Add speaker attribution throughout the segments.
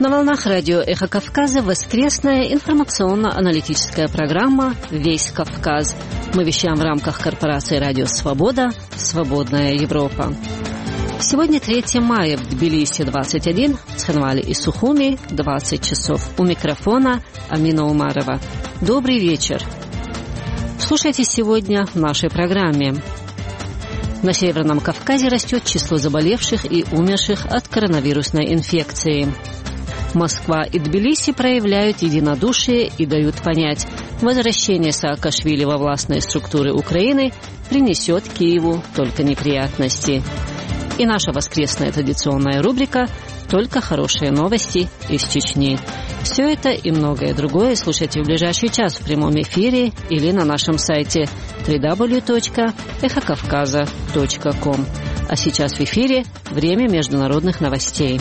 Speaker 1: На волнах радио «Эхо Кавказа» воскресная информационно-аналитическая программа «Весь Кавказ». Мы вещаем в рамках корпорации «Радио Свобода. Свободная Европа». Сегодня 3 мая в Тбилиси 21, в Цхинвале и Сухуми 20 часов. У микрофона Амина Умарова. Добрый вечер. Слушайте сегодня в нашей программе. На Северном Кавказе растет число заболевших и умерших от коронавирусной инфекции. Москва и Тбилиси проявляют единодушие и дают понять, возвращение Саакашвили во властные структуры Украины принесет Киеву только неприятности. И наша воскресная традиционная рубрика «Только хорошие новости из Чечни». Все это и многое другое слушайте в ближайший час в прямом эфире или на нашем сайте www.эхокавказа.ком. А сейчас в эфире время международных новостей.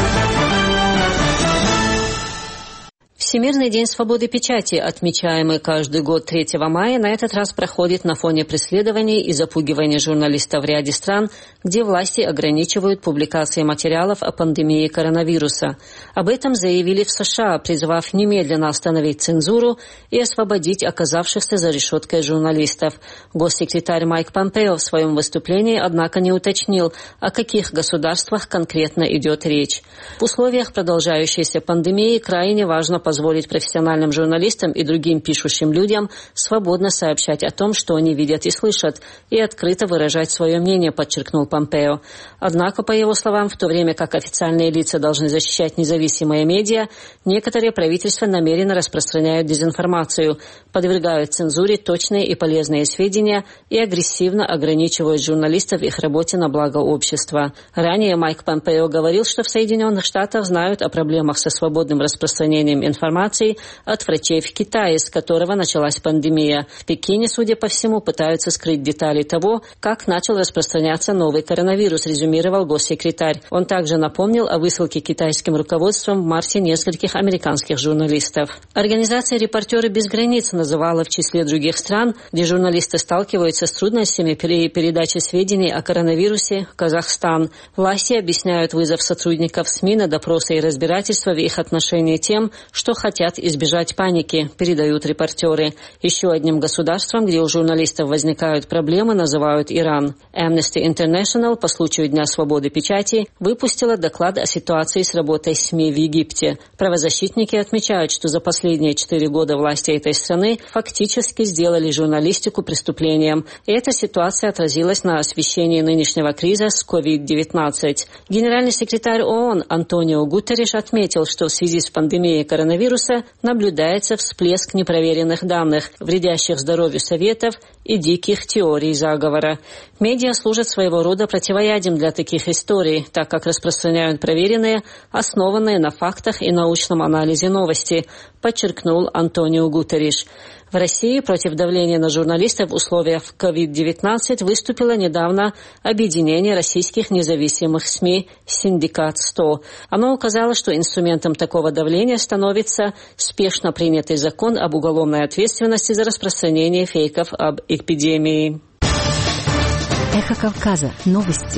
Speaker 1: Всемирный день свободы печати, отмечаемый каждый год 3 мая, на этот раз проходит на фоне преследований и запугивания журналистов в ряде стран, где власти ограничивают публикации материалов о пандемии коронавируса. Об этом заявили в США, призвав немедленно остановить цензуру и освободить оказавшихся за решеткой журналистов. Госсекретарь Майк Помпео в своем выступлении, однако, не уточнил, о каких государствах конкретно идет речь. В условиях продолжающейся пандемии крайне важно позволить профессиональным журналистам и другим пишущим людям свободно сообщать о том, что они видят и слышат, и открыто выражать свое мнение, подчеркнул Помпео. Однако, по его словам, в то время как официальные лица должны защищать независимые медиа, некоторые правительства намеренно распространяют дезинформацию, подвергают цензуре точные и полезные сведения и агрессивно ограничивают журналистов в их работе на благо общества. Ранее Майк Помпео говорил, что в Соединенных Штатах знают о проблемах со свободным распространением информации от врачей в Китае, с которого началась пандемия. В Пекине, судя по всему, пытаются скрыть детали того, как начал распространяться новый коронавирус, резюмировал госсекретарь. Он также напомнил о высылке китайским руководством в марте нескольких американских журналистов. Организация «Репортеры без границ» называла в числе других стран, где журналисты сталкиваются с трудностями при передаче сведений о коронавирусе, Казахстан. Власти объясняют вызов сотрудников СМИ на допросы и разбирательства в их отношении тем, что хотят избежать паники, передают репортеры. Еще одним государством, где у журналистов возникают проблемы, называют Иран. Amnesty International по случаю Дня свободы печати выпустила доклад о ситуации с работой СМИ в Египте. Правозащитники отмечают, что за последние 4 года власти этой страны фактически сделали журналистику преступлением. И эта ситуация отразилась на освещении нынешнего кризиса с COVID-19. Генеральный секретарь ООН Антонио Гутерриш отметил, что в связи с пандемией коронавируса наблюдается всплеск непроверенных данных, вредящих здоровью советов и диких теорий заговора. Медиа служат своего рода противоядием для таких историй, так как распространяют проверенные, основанные на фактах и научном анализе новости, подчеркнул Антонио Гутерриш. В России против давления на журналистов в условиях COVID-19 выступило недавно объединение российских независимых СМИ «Синдикат-100». Оно указало, что инструментом такого давления становится спешно принятый закон об уголовной ответственности за распространение фейков об эпидемии.
Speaker 2: Эхо Кавказа. Новости.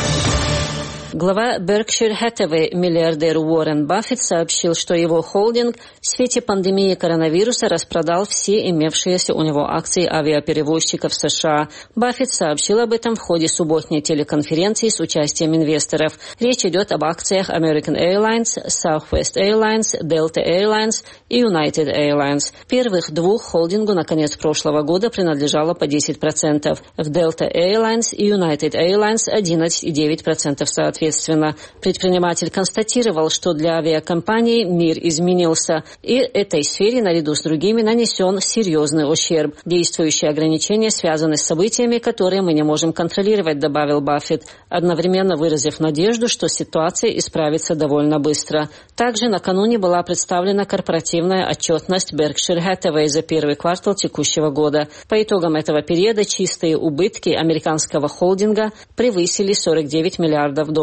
Speaker 1: Глава Berkshire Hathaway, миллиардер Уоррен Баффет, сообщил, что его холдинг в свете пандемии коронавируса распродал все имевшиеся у него акции авиаперевозчиков США. Баффет сообщил об этом в ходе субботней телеконференции с участием инвесторов. Речь идет об акциях American Airlines, Southwest Airlines, Delta Airlines и United Airlines. Первых двух холдингу на конец прошлого года принадлежало по 10%. В Delta Airlines и United Airlines 11,9% соответственно. Предприниматель констатировал, что для авиакомпаний мир изменился, и этой сфере, наряду с другими, нанесен серьезный ущерб. Действующие ограничения связаны с событиями, которые мы не можем контролировать, добавил Баффет, одновременно выразив надежду, что ситуация исправится довольно быстро. Также накануне была представлена корпоративная отчетность Berkshire Hathaway за первый квартал текущего года. По итогам этого периода чистые убытки американского холдинга превысили $49 миллиардов.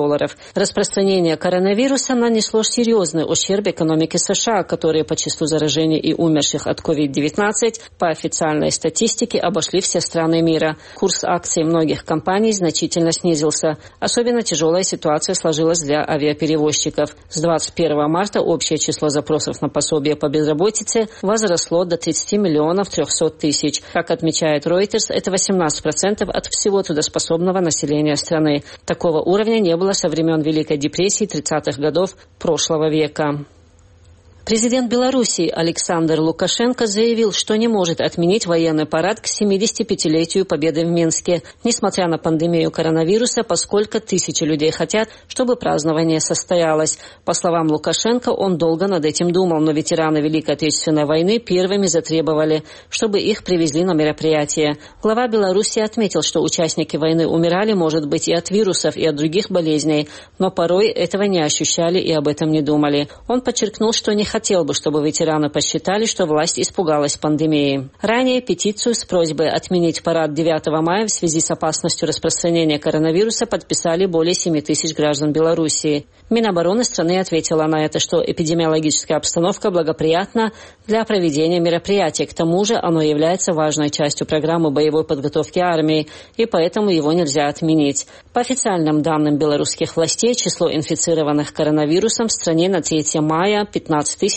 Speaker 1: Распространение коронавируса нанесло серьезный ущерб экономике США, которые по числу заражений и умерших от COVID-19 по официальной статистике обошли все страны мира. Курс акций многих компаний значительно снизился. Особенно тяжелая ситуация сложилась для авиаперевозчиков. С 21 марта общее число запросов на пособие по безработице возросло до 30 миллионов 300 тысяч. Как отмечает Reuters, это 18% от всего трудоспособного населения страны. Такого уровня не было со времен Великой депрессии 30-х годов прошлого века. Президент Белоруссии Александр Лукашенко заявил, что не может отменить военный парад к 75-летию Победы в Минске, несмотря на пандемию коронавируса, поскольку тысячи людей хотят, чтобы празднование состоялось. По словам Лукашенко, он долго над этим думал, но ветераны Великой Отечественной войны первыми затребовали, чтобы их привезли на мероприятие. Глава Белоруссии отметил, что участники войны умирали, может быть, и от вирусов, и от других болезней, но порой этого не ощущали и об этом не думали. Он подчеркнул, что не хотел бы, чтобы ветераны посчитали, что власть испугалась пандемии. Ранее петицию с просьбой отменить парад 9 мая в связи с опасностью распространения коронавируса подписали более 7 тысяч граждан Белоруссии. Минобороны страны ответила на это, что эпидемиологическая обстановка благоприятна для проведения мероприятий. К тому же оно является важной частью программы боевой подготовки армии, и поэтому его нельзя отменить. По официальным данным белорусских властей, число инфицированных коронавирусом в стране на 3 мая 15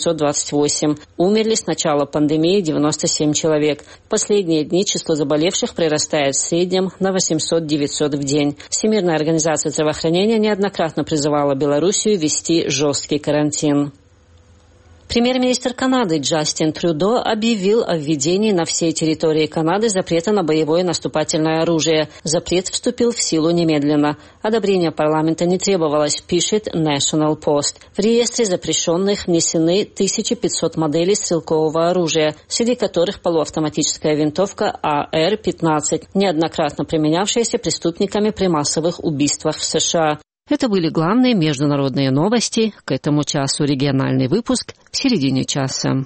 Speaker 1: 828. Умерли с начала пандемии 97 человек. В последние дни число заболевших прирастает в среднем на 800-900 в день. Всемирная организация здравоохранения неоднократно призывала Белоруссию ввести жесткий карантин. Премьер-министр Канады Джастин Трюдо объявил о введении на всей территории Канады запрета на боевое наступательное оружие. Запрет вступил в силу немедленно. Одобрение парламента не требовалось, пишет National Post. В реестре запрещенных внесены 1500 моделей стрелкового оружия, среди которых полуавтоматическая винтовка AR-15, неоднократно применявшаяся преступниками при массовых убийствах в США. Это были главные международные новости. К этому часу региональный выпуск в середине часа.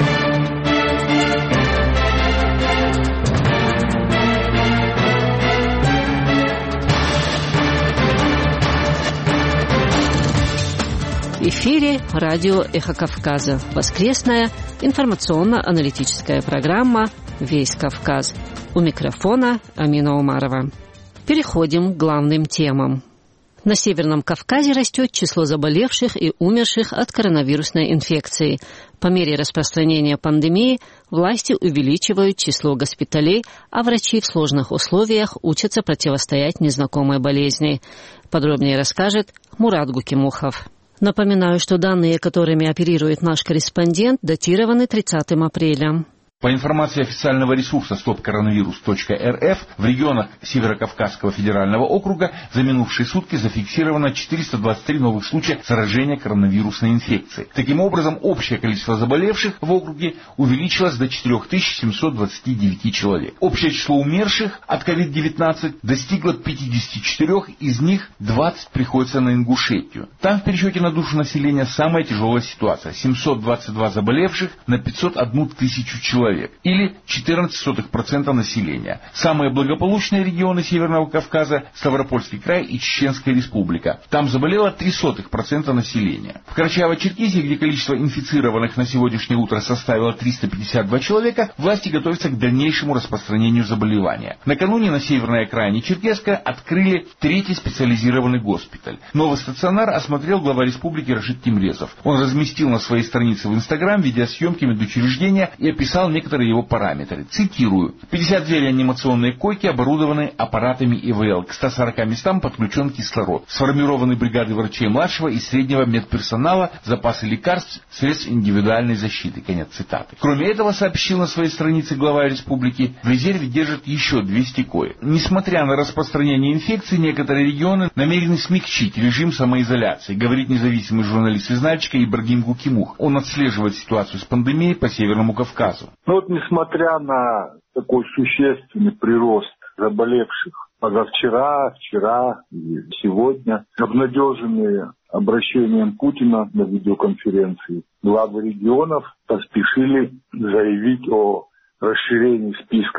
Speaker 1: В эфире радио «Эхо Кавказа». Воскресная информационно-аналитическая программа «Весь Кавказ». У микрофона Амина Умарова. Переходим к главным темам. На Северном Кавказе растет число заболевших и умерших от коронавирусной инфекции. По мере распространения пандемии власти увеличивают число госпиталей, а врачи в сложных условиях учатся противостоять незнакомой болезни. Подробнее расскажет Мурат Гукимухов. Напоминаю, что данные, которыми оперирует наш корреспондент, датированы 30 апреля.
Speaker 3: По информации официального ресурса stopcoronavirus.rf, в регионах Северокавказского федерального округа за минувшие сутки зафиксировано 423 новых случая заражения коронавирусной инфекцией. Таким образом, общее количество заболевших в округе увеличилось до 4729 человек. Общее число умерших от COVID-19 достигло 54, из них 20 приходится на Ингушетию. Там в пересчете на душу населения самая тяжелая ситуация – 722 заболевших на 501 тысячу человек. Или 0,14% населения. Самые благополучные регионы Северного Кавказа – Ставропольский край и Чеченская республика. Там заболело 0,03% населения. В Карачаево-Черкесии, где количество инфицированных на сегодняшнее утро составило 352 человека, власти готовятся к дальнейшему распространению заболевания. Накануне на северной окраине Черкесска открыли 3-й специализированный госпиталь. Новый стационар осмотрел глава республики Рашид Тимрезов. Он разместил на своей странице в Инстаграм видеосъемки медучреждения и описал некоторые его параметры. Цитирую. 52 реанимационные койки оборудованы аппаратами ИВЛ. К 140 местам подключен кислород. Сформированы бригады врачей младшего и среднего медперсонала, запасы лекарств, средств индивидуальной защиты. Конец цитаты. Кроме этого, сообщил на своей странице глава республики, в резерве держат еще 200 коек. Несмотря на распространение инфекции, некоторые регионы намерены смягчить режим самоизоляции, говорит независимый журналист из Нальчика Ибрагим Гукимух. Он отслеживает ситуацию с пандемией по Северному Кавказу.
Speaker 4: Ну вот, несмотря на такой существенный прирост заболевших позавчера, вчера и сегодня, обнадеженные обращением Путина на видеоконференции, главы регионов поспешили заявить о расширении списка систем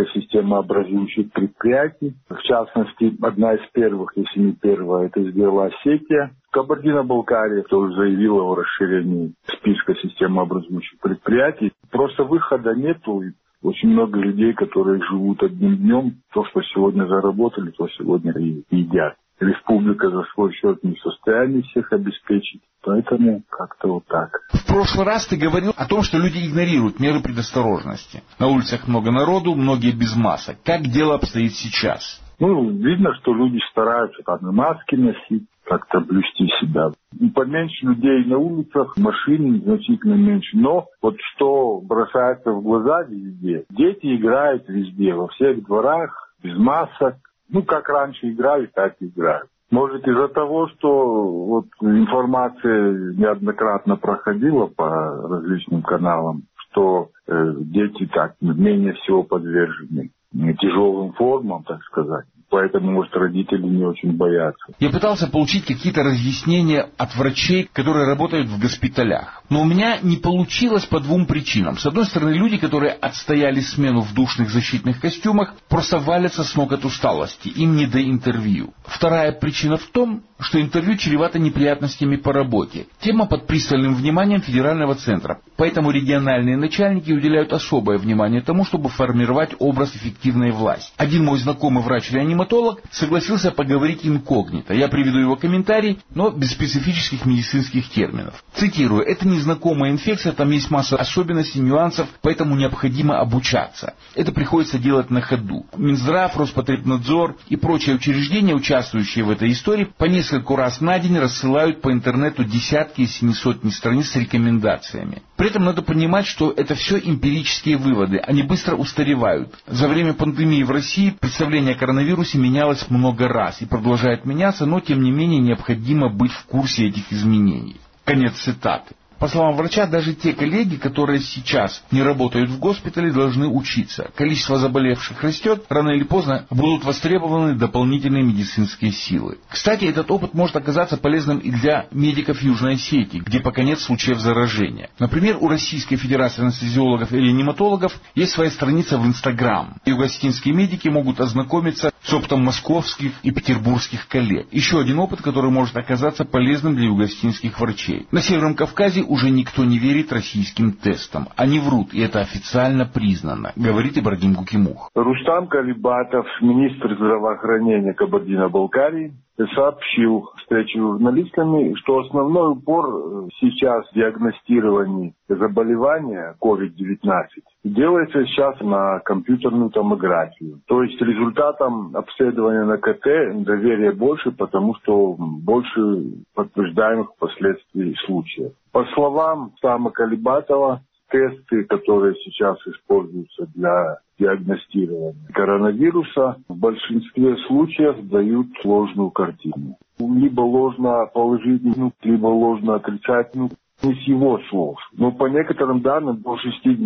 Speaker 4: системообразующих предприятий. В частности, одна из первых, если не первая, это сделала Осетия. Кабардино-Балкария тоже заявила о расширении списка системообразующих предприятий. Просто выхода нету. Очень много людей, которые живут одним днем. То, что сегодня заработали, то сегодня и едят. Республика за свой счет не в состоянии всех обеспечить. Поэтому как-то вот так.
Speaker 3: В прошлый раз ты говорил о том, что люди игнорируют меры предосторожности. На улицах много народу, многие без масок. Как дело обстоит сейчас?
Speaker 4: Видно, что люди стараются там и маски носить, как-то блюсти себя. Поменьше людей на улицах, машин значительно меньше. Но вот что бросается в глаза везде. Дети играют везде, во всех дворах, без масок. Как раньше играли, так и играют. Может, из-за того, что информация неоднократно проходила по различным каналам, что дети так менее всего подвержены тяжелым формам, так сказать. Поэтому, может, родители не очень боятся.
Speaker 3: Я пытался получить какие-то разъяснения от врачей, которые работают в госпиталях. Но у меня не получилось по двум причинам. С одной стороны, люди, которые отстояли смену в душных защитных костюмах, просто валятся с ног от усталости. Им не до интервью. Вторая причина в том, что интервью чревато неприятностями по работе. Тема под пристальным вниманием федерального центра. Поэтому региональные начальники уделяют особое внимание тому, чтобы формировать образ эффективной власти. Один мой знакомый врач-реаниматолог согласился поговорить инкогнито. Я приведу его комментарий, но без специфических медицинских терминов. Цитирую: «Это незнакомая инфекция, там есть масса особенностей, нюансов, поэтому необходимо обучаться. Это приходится делать на ходу. Минздрав, Роспотребнадзор и прочие учреждения, участвующие в этой истории, по нескольку раз на день рассылают по интернету десятки, если не сотни страниц с рекомендациями. При этом надо понимать, что это все эмпирические выводы, они быстро устаревают. За время пандемии в России представление о коронавирусе менялось много раз и продолжает меняться, но тем не менее необходимо быть в курсе этих изменений». Конец цитаты. По словам врача, даже те коллеги, которые сейчас не работают в госпитале, должны учиться. Количество заболевших растет, рано или поздно будут востребованы дополнительные медицинские силы. Кстати, этот опыт может оказаться полезным и для медиков Южной Осетии, где пока нет случаев заражения. Например, у Российской Федерации анестезиологов и реаниматологов есть своя страница в Инстаграм. Юго-осетинские медики могут ознакомиться с опытом московских и петербургских коллег. Еще один опыт, который может оказаться полезным для юго-осетинских врачей. На Северном Кавказе уже никто не верит российским тестам. Они врут, и это официально признано, говорит Ибрагим Гукимух.
Speaker 4: Рустам Калибатов, министр здравоохранения Кабардино-Балкарии, сообщил в встрече с журналистами, что основной упор сейчас в диагностировании заболевания COVID-19 делается сейчас на компьютерную томографию. То есть результатам обследования на КТ доверия больше, потому что больше подтверждаемых последствий случаев. По словам Рустама Калибатова, тесты, которые сейчас используются для диагностирования коронавируса, в большинстве случаев дают ложную картину. Либо ложно положительную, либо ложно отрицательную. Не с его слов. Но по некоторым данным до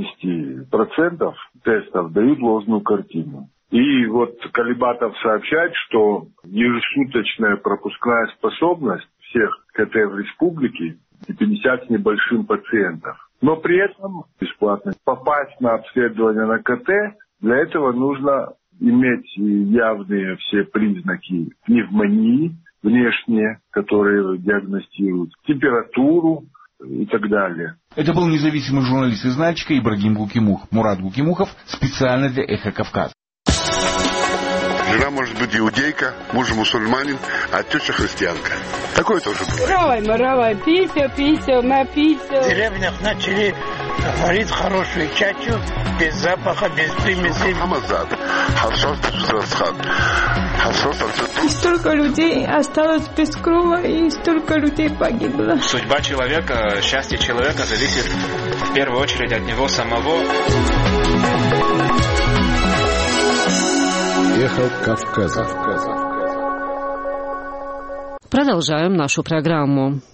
Speaker 4: 60% тестов дают ложную картину. И вот Калибатов сообщает, что ежесуточная пропускная способность всех КТ в республике 50 с небольшим пациентов. Но при этом бесплатно попасть на обследование на КТ, для этого нужно иметь явные все признаки пневмонии внешние, которые диагностируют, температуру и так далее.
Speaker 3: Это был независимый журналист из Нальчика Ибрагим Гукимух. Мурат Гукимухов специально для Эхо Кавказа.
Speaker 5: Жена может быть иудейка, муж мусульманин, а теща христианка. Такое тоже бывает.
Speaker 6: Равай, пися, напися.
Speaker 7: В деревнях начали варить хорошую чачу, без запаха, без примесей.
Speaker 6: И столько людей осталось без крова, и столько людей погибло.
Speaker 8: Судьба человека, счастье человека зависит в первую очередь от него самого.
Speaker 2: Эхо Кавказа.
Speaker 1: Продолжаем нашу программу.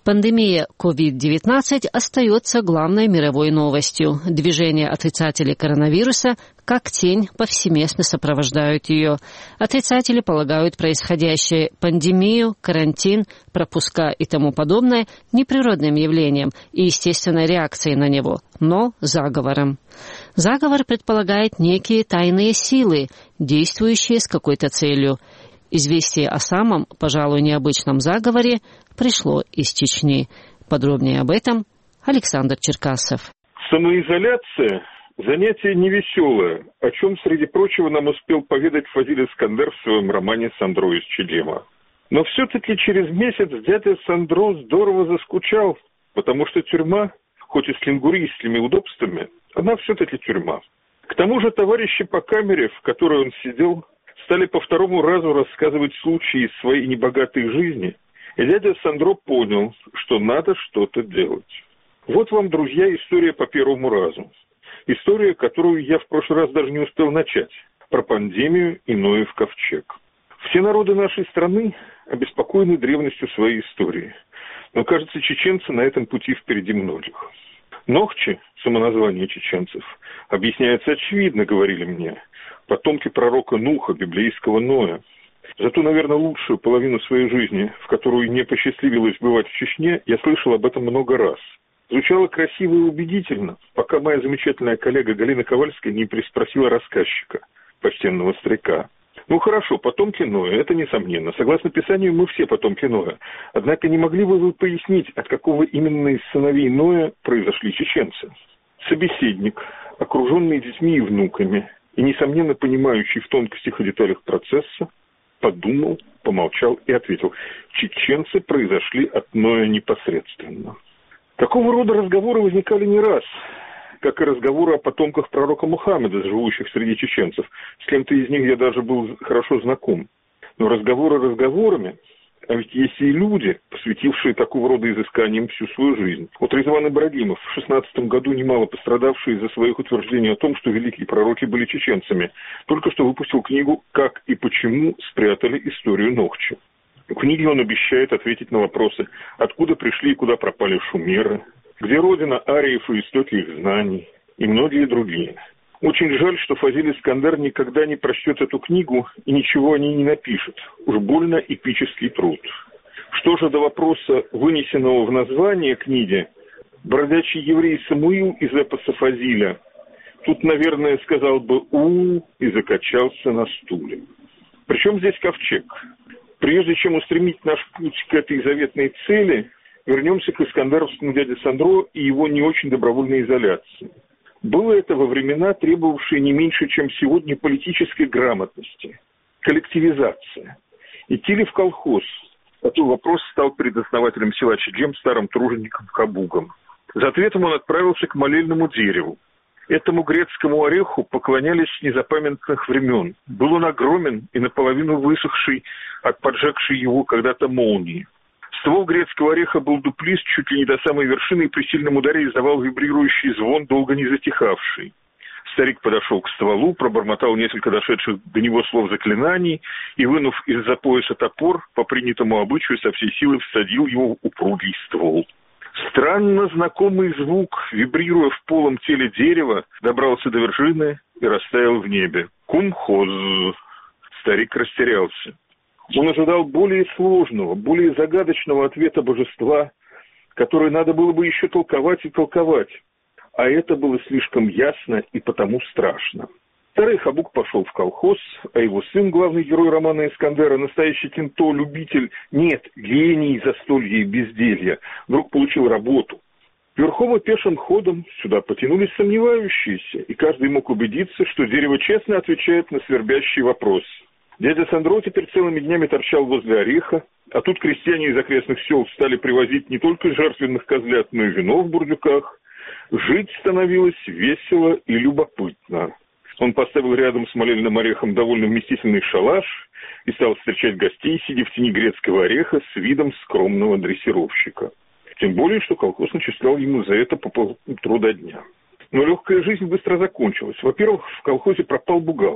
Speaker 1: Пандемия COVID-19 остается главной мировой новостью. Движения отрицателей коронавируса как тень повсеместно сопровождают ее. Отрицатели полагают происходящее пандемию, карантин, пропуска и тому подобное неприродным явлением и естественной реакцией на него, но заговором. Заговор предполагает некие тайные силы, действующие с какой-то целью. Известие о самом, пожалуй, необычном заговоре пришло из Чечни. Подробнее об этом Александр Черкасов.
Speaker 9: Самоизоляция – занятие невеселое, о чем, среди прочего, нам успел поведать Фазиль Искандер в своем романе «Сандро из Чегема». Но все-таки через месяц дядя Сандро здорово заскучал, потому что тюрьма, хоть и с лингуристскими удобствами, она все-таки тюрьма. К тому же товарищи по камере, в которой он сидел, стали по второму разу рассказывать случаи из своей небогатой жизни, и дядя Сандро понял, что надо что-то делать. Вот вам, друзья, история по первому разу. История, которую я в прошлый раз даже не успел начать. Про пандемию и Ноев ковчег. Все народы нашей страны обеспокоены древностью своей истории. Но, кажется, чеченцы на этом пути впереди многих. Нохчи, самоназвание чеченцев, объясняется очевидно, говорили мне. Потомки пророка Нуха, библейского Ноя. Зато, наверное, лучшую половину своей жизни, в которую не посчастливилось бывать в Чечне, я слышал об этом много раз. Звучало красиво и убедительно, пока моя замечательная коллега Галина Ковальская не переспросила рассказчика, почтенного старика. Ну хорошо, потомки Ноя, это несомненно. Согласно Писанию, мы все потомки Ноя. Однако не могли бы вы пояснить, от какого именно из сыновей Ноя произошли чеченцы? Собеседник, окруженный детьми и внуками, и, несомненно, понимающий в тонкостях и деталях процесса, подумал, помолчал и ответил: чеченцы произошли от Ноя непосредственно. Такого рода разговоры возникали не раз, как и разговоры о потомках пророка Мухаммеда, живущих среди чеченцев. С кем-то из них я даже был хорошо знаком. Но разговоры разговорами, а ведь есть и люди, посвятившие такого рода изысканиям всю свою жизнь. Вот Резван Ибрагимов, в 16 году немало пострадавший из-за своих утверждений о том, что великие пророки были чеченцами, только что выпустил книгу «Как и почему спрятали историю Нохчи». В книге он обещает ответить на вопросы, откуда пришли и куда пропали шумеры, где родина ариев и истоки их знаний, и многие другие. Очень жаль, что Фазиль Искандер никогда не прочтет эту книгу и ничего о ней не напишет. Уж больно эпический труд. Что же до вопроса, вынесенного в название книги, бродячий еврей Самуил из эпоса Фазиля, тут, наверное, сказал бы «у» и закачался на стуле. Причем здесь ковчег? Прежде чем устремить наш путь к этой заветной цели, вернемся к искандеровскому дяде Сандро и его не очень добровольной изоляции. Было это во времена, требовавшие не меньше, чем сегодня, политической грамотности, коллективизация. Идти ли в колхоз? Такой вопрос стал перед основателем села Чегем, старым тружеником Хабугом. За ответом он отправился к молельному дереву. Этому грецкому ореху поклонялись с незапамятных времен. Был он огромен и наполовину высохший от поджегшей его когда-то молнии. Ствол грецкого ореха был дуплист чуть ли не до самой вершины и при сильном ударе издавал вибрирующий звон, долго не затихавший. Старик подошел к стволу, пробормотал несколько дошедших до него слов заклинаний и, вынув из-за пояса топор, по принятому обычаю со всей силы всадил его в упругий ствол. Странно знакомый звук, вибрируя в полом теле дерева, добрался до вершины и растаял в небе. Кумхоз. Старик растерялся. Он ожидал более сложного, более загадочного ответа божества, который надо было бы еще толковать и толковать. А это было слишком ясно и потому страшно. Старый Хабук пошел в колхоз, а его сын, главный герой романа Искандера, настоящий кенто, любитель, нет, гений застолья и безделья, вдруг получил работу. Верхом и пешим ходом сюда потянулись сомневающиеся, и каждый мог убедиться, что дерево честно отвечает на свербящий вопрос. Дядя Сандро теперь целыми днями торчал возле ореха, а тут крестьяне из окрестных сел стали привозить не только жертвенных козлят, но и вино в бурдюках. Жить становилось весело и любопытно. Он поставил рядом с молельным орехом довольно вместительный шалаш и стал встречать гостей, сидя в тени грецкого ореха с видом скромного дрессировщика. Тем более, что колхоз начислял ему за это по полтруда дня. Но легкая жизнь быстро закончилась. Во-первых, в колхозе пропал бухгалтер.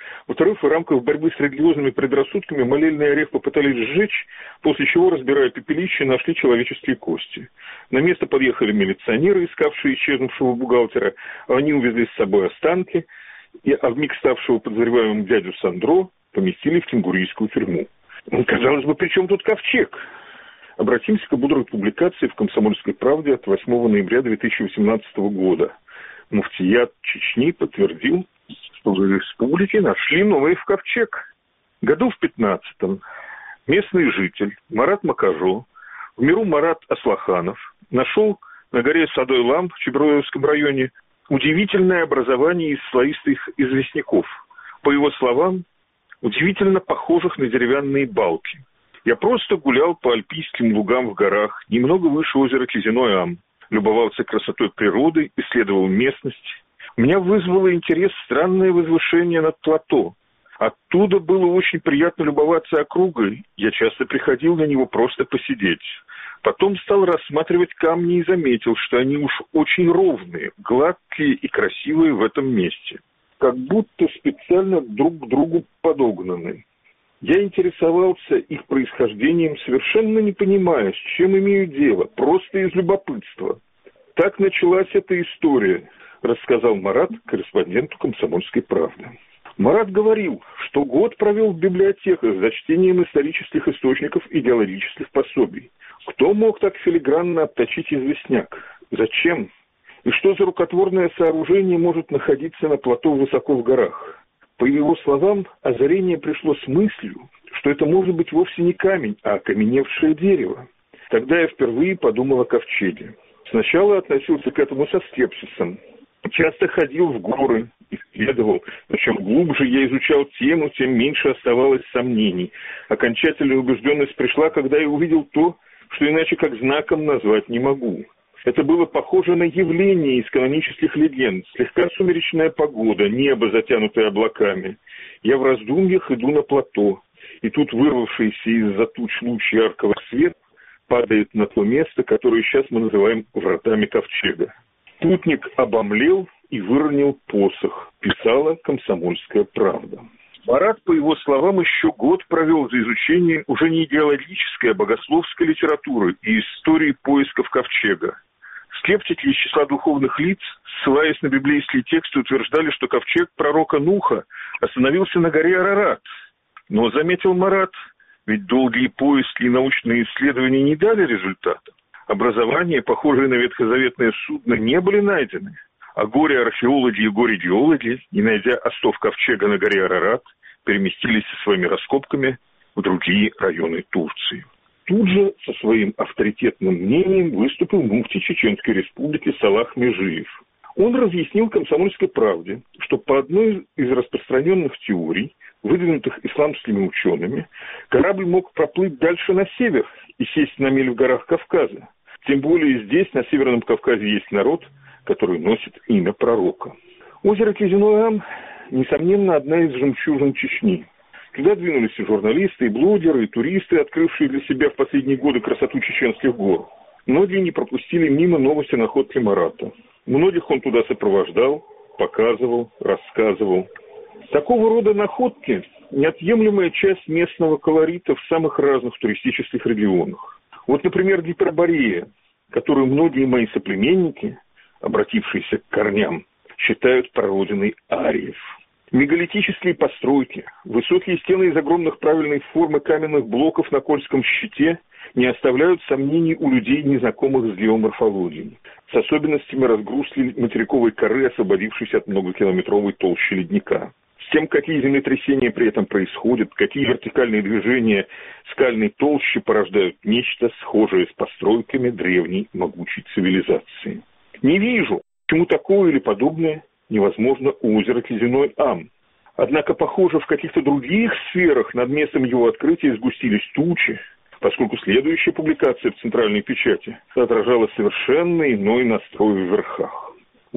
Speaker 9: Во-вторых, в рамках борьбы с религиозными предрассудками молельный орех попытались сжечь, после чего, разбирая пепелище, нашли человеческие кости. На место подъехали милиционеры, искавшие исчезнувшего бухгалтера. Они увезли с собой останки, а вмиг ставшего подозреваемым дядю Сандро поместили в кенгурийскую тюрьму. Казалось бы, при чем тут ковчег? Обратимся к бодрой публикации в «Комсомольской правде» от 8 ноября 2018 года. Муфтият Чечни подтвердил, что в республике нашли новый ковчег. Году в 15-м местный житель Марат Макажо, в миру Марат Аслаханов, нашел на горе Садой-Лам в Чеброевском районе удивительное образование из слоистых известняков. По его словам, удивительно похожих на деревянные балки. Я просто гулял по альпийским лугам в горах, немного выше озера Кизиной-Ам, любовался красотой природы, исследовал местность. Меня вызвало интерес странное возвышение над плато. Оттуда было очень приятно любоваться округой. Я часто приходил на него просто посидеть. Потом стал рассматривать камни и заметил, что они уж очень ровные, гладкие и красивые в этом месте. Как будто специально друг к другу подогнаны. Я интересовался их происхождением, совершенно не понимая, с чем имею дело, просто из любопытства. Так началась эта история, рассказал Марат корреспонденту «Комсомольской правды». Марат говорил, что год провел в библиотеках за чтением исторических источников и геологических пособий. Кто мог так филигранно обточить известняк? Зачем? И что за рукотворное сооружение может находиться на плато высоко в горах? По его словам, озарение пришло с мыслью, что это может быть вовсе не камень, а окаменевшее дерево. Тогда я впервые подумал о ковчеге. Сначала относился к этому со скепсисом. Часто ходил в горы, исследовал, но чем глубже я изучал тему, тем меньше оставалось сомнений. Окончательная убежденность пришла, когда я увидел то, что иначе как знаком назвать не могу. Это было похоже на явление из канонических легенд. Слегка сумеречная погода, небо, затянутое облаками. Я в раздумьях иду на плато, и тут вырвавшийся из-за туч луч яркого света падает на то место, которое сейчас мы называем вратами ковчега. Путник обомлел и выронил посох, писала «Комсомольская правда». Марат, по его словам, еще год провел за изучение уже не идеологической, а богословской литературы и истории поисков ковчега. Скептики из числа духовных лиц, ссылаясь на библейские тексты, утверждали, что ковчег пророка Нуха остановился на горе Арарат. Но, заметил Марат, ведь долгие поиски и научные исследования не дали результата. Образования, похожие на ветхозаветное судно, не были найдены. А горе-археологи и горе-геологи, не найдя остов ковчега на горе Арарат, переместились со своими раскопками в другие районы Турции. Тут же со своим авторитетным мнением выступил муфти Чеченской республики Салах Межиев. Он разъяснил «Комсомольской правде», что по одной из распространенных теорий, выдвинутых исламскими учеными, корабль мог проплыть дальше на север и сесть на мель в горах Кавказа. Тем более здесь, на Северном Кавказе, есть народ, который носит имя пророка. Озеро Кизиной-Ам, несомненно, одна из жемчужин Чечни. Туда двинулись и журналисты, и блогеры, и туристы, открывшие для себя в последние годы красоту чеченских гор. Многие не пропустили мимо новости о находке Марата. Многих он туда сопровождал, показывал, рассказывал. Такого рода находки – неотъемлемая часть местного колорита в самых разных туристических регионах. Вот, например, Гиперборея, которую многие мои соплеменники, обратившиеся к корням, считают прародиной ариев. Мегалитические постройки, высокие стены из огромных правильной формы каменных блоков на Кольском щите не оставляют сомнений у людей, незнакомых с геоморфологией, с особенностями разгрузки материковой коры, освободившейся от многокилометровой толщи ледника. С тем, какие землетрясения при этом происходят, какие вертикальные движения скальной толщи порождают нечто схожее с постройками древней могучей цивилизации. Не вижу, почему такое или подобное невозможно у озера Кизиной-Ам. Однако, похоже, в каких-то других сферах над местом его открытия сгустились тучи, поскольку следующая публикация в центральной печати отражала совершенно иной настрой в верхах.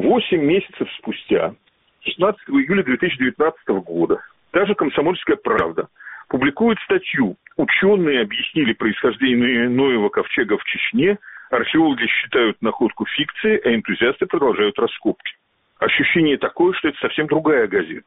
Speaker 9: 8 месяцев спустя, 16 июля 2019 года, та же «Комсомольская правда» публикует статью «Ученые объяснили происхождение Ноева ковчега в Чечне, археологи считают находку фикцией, а энтузиасты продолжают раскопки». Ощущение такое, что это совсем другая газета.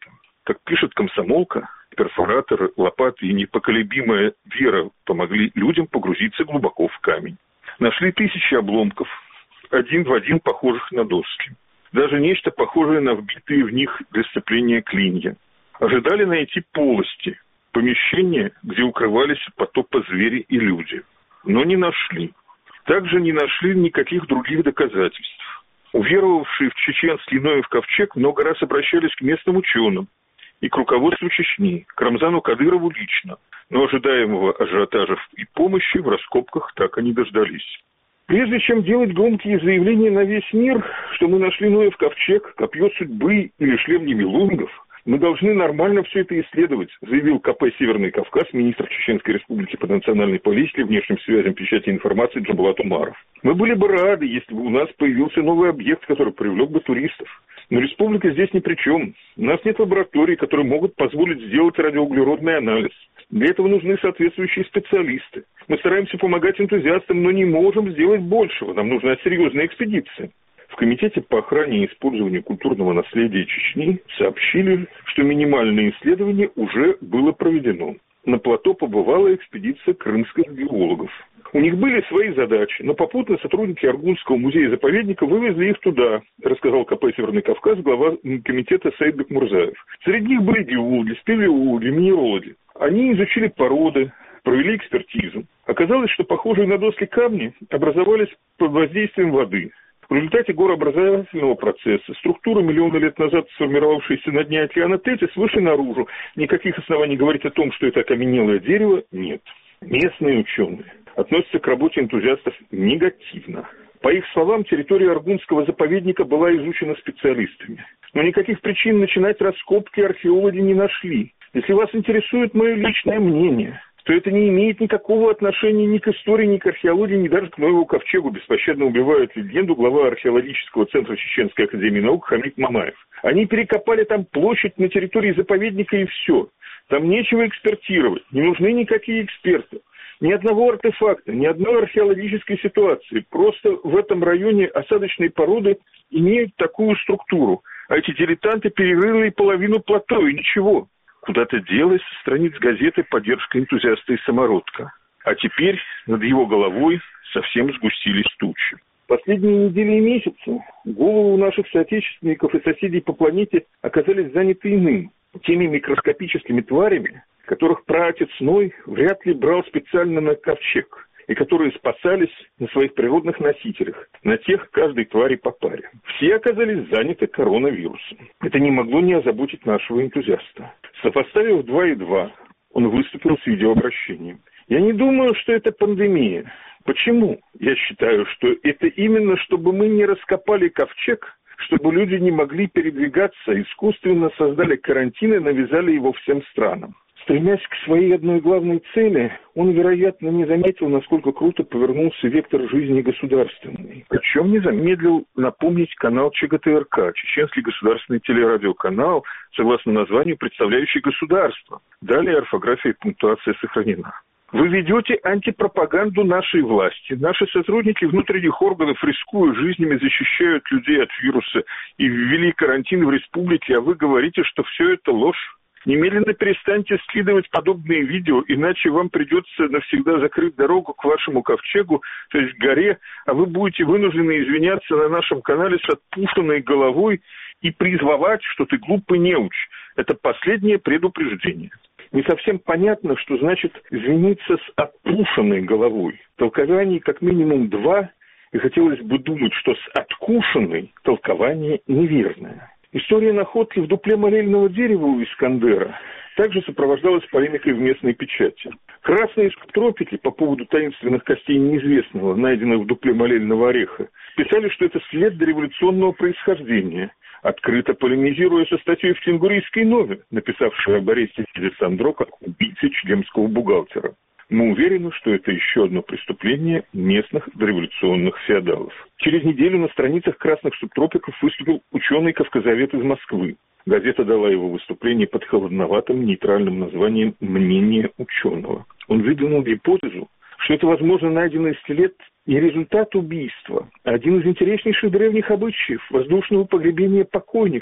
Speaker 9: Как пишет «Комсомолка», перфораторы, лопаты и непоколебимая вера помогли людям погрузиться глубоко в камень. Нашли тысячи обломков, один в один похожих на доски. Даже нечто похожее на вбитые в них для сцепления клинья. Ожидали найти полости, помещения, где укрывались от потопа звери и люди. Но не нашли. Также не нашли никаких других доказательств. Уверовавшие в чеченский Ноев ковчег много раз обращались к местным ученым и к руководству Чечни, к Рамзану Кадырову лично, но ожидаемого ажиотажа и помощи в раскопках так и не дождались. Прежде чем делать громкие заявления на весь мир, что мы нашли Ноев ковчег, копье судьбы или шлем Нибелунгов, мы должны нормально все это исследовать, заявил КП «Северный Кавказ», министр Чеченской Республики по национальной политике, внешним связям, печати и информации Джамбулат Умаров. Мы были бы рады, если бы у нас появился новый объект, который привлек бы туристов. Но республика здесь ни при чем. У нас нет лабораторий, которые могут позволить сделать радиоуглеродный анализ. Для этого нужны соответствующие специалисты. Мы стараемся помогать энтузиастам, но не можем сделать большего. Нам нужна серьезная экспедиция. В Комитете по охране и использованию культурного наследия Чечни сообщили, что минимальное исследование уже было проведено. На плато побывала экспедиция крымских геологов. У них были свои задачи, но попутно сотрудники Аргунского музея-заповедника вывезли их туда, рассказал КП «Северный Кавказ» глава комитета Саид Бекмурзаев. Среди них были геологи, спелеологи, минерологи. Они изучили породы, провели экспертизу. Оказалось, что похожие на доски камни образовались под воздействием воды. В результате горообразовательного процесса структура миллионы лет назад сформировавшаяся на дне океана Тетис вышли наружу. Никаких оснований говорить о том, что это окаменелое дерево, нет. Местные ученые относятся к работе энтузиастов негативно. По их словам, территория Аргунского заповедника была изучена специалистами. Но никаких причин начинать раскопки археологи не нашли. Если вас интересует мое личное мнение, то это не имеет никакого отношения ни к истории, ни к археологии, ни даже к Ноеву ковчегу, беспощадно убивает легенду глава археологического центра Чеченской академии наук Хамид Мамаев. Они перекопали там площадь на территории заповедника и все. Там нечего экспертировать, не нужны никакие эксперты. Ни одного артефакта, ни одной археологической ситуации. Просто в этом районе осадочные породы имеют такую структуру. А эти дилетанты перерыли половину плато, и ничего. Куда-то делась со страниц газеты поддержка энтузиаста и самородка. А теперь над его головой совсем сгустились тучи. Последние недели и месяцы головы у наших соотечественников и соседей по планете оказались заняты иным. Теми микроскопическими тварями, которых праотец Ной вряд ли брал специально на ковчег, и которые спасались на своих природных носителях, на тех каждой твари по паре. Все оказались заняты коронавирусом. Это не могло не озаботить нашего энтузиаста. Сопоставив 2 и 2, он выступил с видеообращением. Я не думаю, что это пандемия. Почему? Я считаю, что это именно, чтобы мы не раскопали ковчег, чтобы люди не могли передвигаться, искусственно создали карантин и навязали его всем странам. Стремясь к своей одной главной цели, он, вероятно, не заметил, насколько круто повернулся вектор жизни государственный. Причем не замедлил напомнить канал ЧГТРК, Чеченский государственный телерадиоканал, согласно названию, представляющий государство. Далее орфография и пунктуация сохранена. Вы ведете антипропаганду нашей власти. Наши сотрудники внутренних органов, рискуя жизнями, защищают людей от вируса и ввели карантин в республике, а вы говорите, что все это ложь. Немедленно перестаньте скидывать подобные видео, иначе вам придется навсегда закрыть дорогу к вашему ковчегу, то есть горе, а вы будете вынуждены извиняться на нашем канале с отпушенной головой и призвать, что ты глупый неуч. Это последнее предупреждение. Не совсем понятно, что значит извиниться с отпушенной головой. Толкований как минимум 2, и хотелось бы думать, что с откушенной толкование неверное. История находки в дупле молельного дерева у Искандера также сопровождалась полемикой в местной печати. Красные субтропики по поводу таинственных костей неизвестного, найденных в дупле молельного ореха, писали, что это след дореволюционного происхождения, открыто полемизируя со статьей в Тенгурийской нове, написавшей об аресте Сандро как убийцы чилемского бухгалтера. Мы уверены, что это еще одно преступление местных дореволюционных феодалов. Через неделю на страницах красных субтропиков выступил ученый-кавказовед из Москвы. Газета дала его выступление под холодноватым нейтральным названием «Мнение ученого». Он выдвинул гипотезу, что это, возможно, найденный скелет не результат убийства, а один из интереснейших древних обычаев воздушного погребения покойников,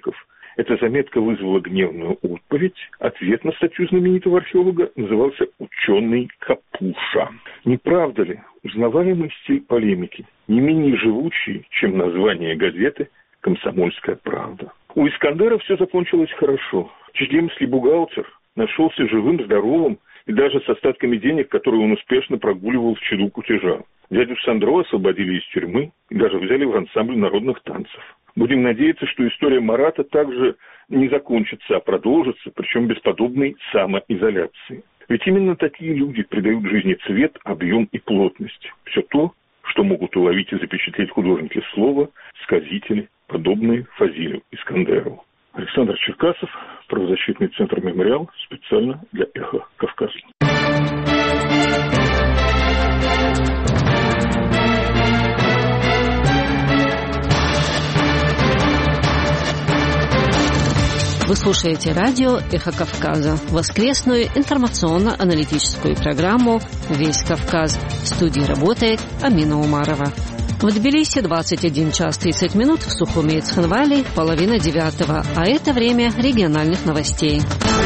Speaker 9: Эта заметка вызвала гневную отповедь. Ответ на статью знаменитого археолога назывался «Ученый Капуша». Не правда ли узнаваемый стиль полемики не менее живучий, чем название газеты «Комсомольская правда»? У Искандера все закончилось хорошо. Чечлемский бухгалтер нашелся живым, здоровым и даже с остатками денег, которые он успешно прогуливал в чаду кутежа. Дядю Сандро освободили из тюрьмы и даже взяли в ансамбль народных танцев. Будем надеяться, что история Марата также не закончится, а продолжится, причем без подобной самоизоляции. Ведь именно такие люди придают жизни цвет, объем и плотность. Все то, что могут уловить и запечатлеть художники слова, сказители, подобные Фазилю Искандерову. Александр Черкасов, правозащитный центр «Мемориал», специально для «Эхо Кавказа».
Speaker 1: Вы слушаете радио «Эхо Кавказа», воскресную информационно-аналитическую программу «Весь Кавказ». В студии работает Амина Умарова. В Тбилиси 21 час 30 минут, в Сухуми и Цхинвали половина 9, а это время региональных новостей.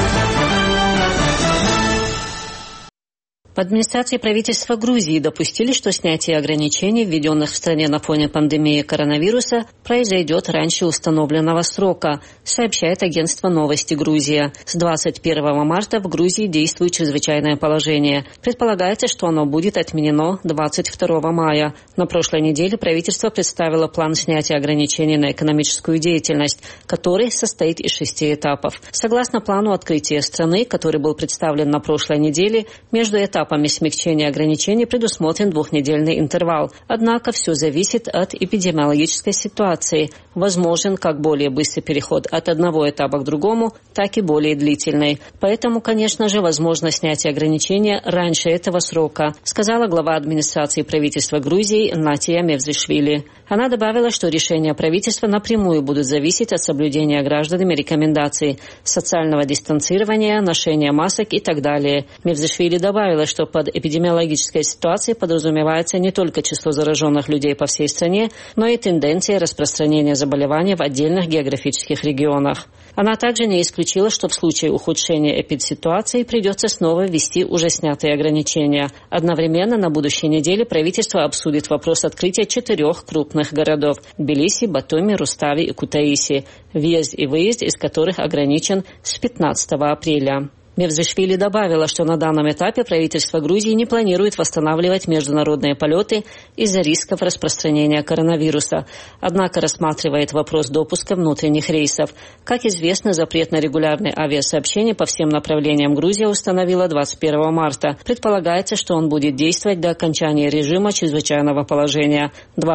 Speaker 1: В администрации правительства Грузии допустили, что снятие ограничений, введенных в стране на фоне пандемии коронавируса, произойдет раньше установленного срока, сообщает агентство «Новости Грузия». С 21 марта в Грузии действует чрезвычайное положение. Предполагается, что оно будет отменено 22 мая. На прошлой неделе правительство представило план снятия ограничений на экономическую деятельность, который состоит из 6 этапов. Согласно плану открытия страны, который был представлен на прошлой неделе, между этапами смягчения ограничений предусмотрен 2-недельный интервал. Однако все зависит от эпидемиологической ситуации. Возможен как более быстрый переход от одного этапа к другому, так и более длительный. Поэтому, конечно же, возможно снятие ограничения раньше этого срока, сказала глава администрации правительства Грузии Натия Мевзишвили. Она добавила, что решения правительства напрямую будут зависеть от соблюдения гражданами рекомендаций социального дистанцирования, ношения масок и так далее. Мевзишвили добавила, что под эпидемиологической ситуацией подразумевается не только число зараженных людей по всей стране, но и тенденция распространения заболевания в отдельных географических регионах. Она также не исключила, что в случае ухудшения эпидситуации придется снова ввести уже снятые ограничения. Одновременно на будущей неделе правительство обсудит вопрос открытия 4 крупных городов – Тбилиси, Батуми, Рустави и Кутаиси, въезд и выезд из которых ограничен с 15 апреля. Мевзишвили добавила, что на данном этапе правительство Грузии не планирует восстанавливать международные полеты из-за рисков распространения коронавируса, однако рассматривает вопрос допуска внутренних рейсов. Как известно, запрет на регулярные авиасообщения по всем направлениям Грузия установила 21 марта. Предполагается, что он будет действовать до окончания режима чрезвычайного положения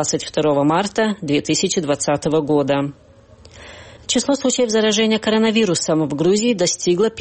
Speaker 1: 22 марта 2020 года. Число случаев заражения коронавирусом в Грузии достигло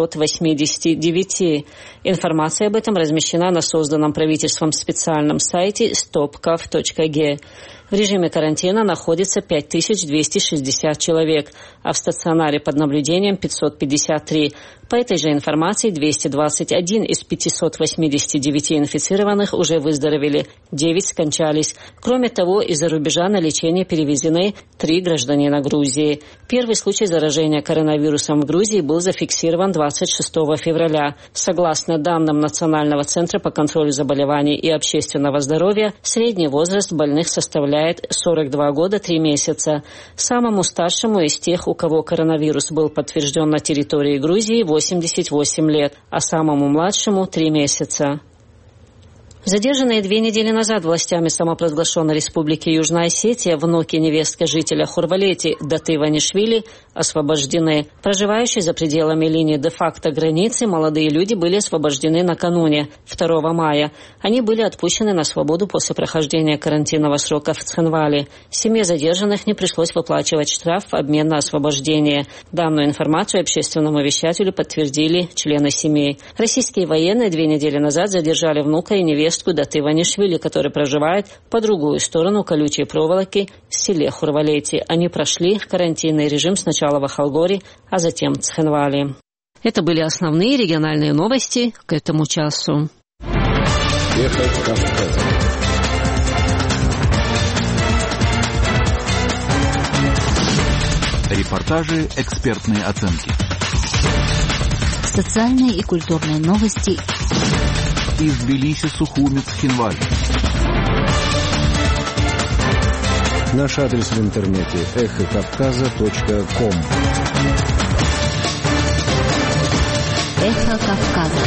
Speaker 1: 589. Информация об этом размещена на созданном правительством специальном сайте stopkav.g. В режиме карантина находится 5260 человек, а в стационаре под наблюдением 553. По этой же информации 221 из 589 инфицированных уже выздоровели, 9 скончались. Кроме того, из-за рубежа на лечение перевезены 3 гражданина Грузии. Первый случай заражения коронавирусом в Грузии был зафиксирован 26 февраля. Согласно данным Национального центра по контролю заболеваний и общественного здоровья, средний возраст больных составляет 42 года 3 месяца. Самому старшему из тех, у кого коронавирус был подтвержден на территории Грузии, 88 лет, а самому младшему 3 месяца. Задержанные 2 недели назад властями самопровозглашенной республики Южная Осетия внуки невестки жителя Хурвалети Даты Иванишвили освобождены. Проживающие за пределами линии де-факто границы молодые люди были освобождены накануне, 2 мая. Они были отпущены на свободу после прохождения карантинного срока в Цхинвали. Семье задержанных не пришлось выплачивать штраф в обмен на освобождение. Данную информацию общественному вещателю подтвердили члены семей. Российские военные 2 недели назад задержали внука и невестку Даты Иванишвили, который проживает по другую сторону колючей проволоки в селе Хурвалети. Они прошли карантинный режим сначала в Ахалгоре, а затем в Цхинвали. Это были основные региональные новости к этому часу.
Speaker 10: Репортажи, экспертные оценки.
Speaker 2: Социальные и культурные новости.
Speaker 10: Из Тбилиси, Сухуми, Цхинвали.
Speaker 11: Наш адрес в интернете эхокавказа.ком.
Speaker 2: Эхо Кавказа.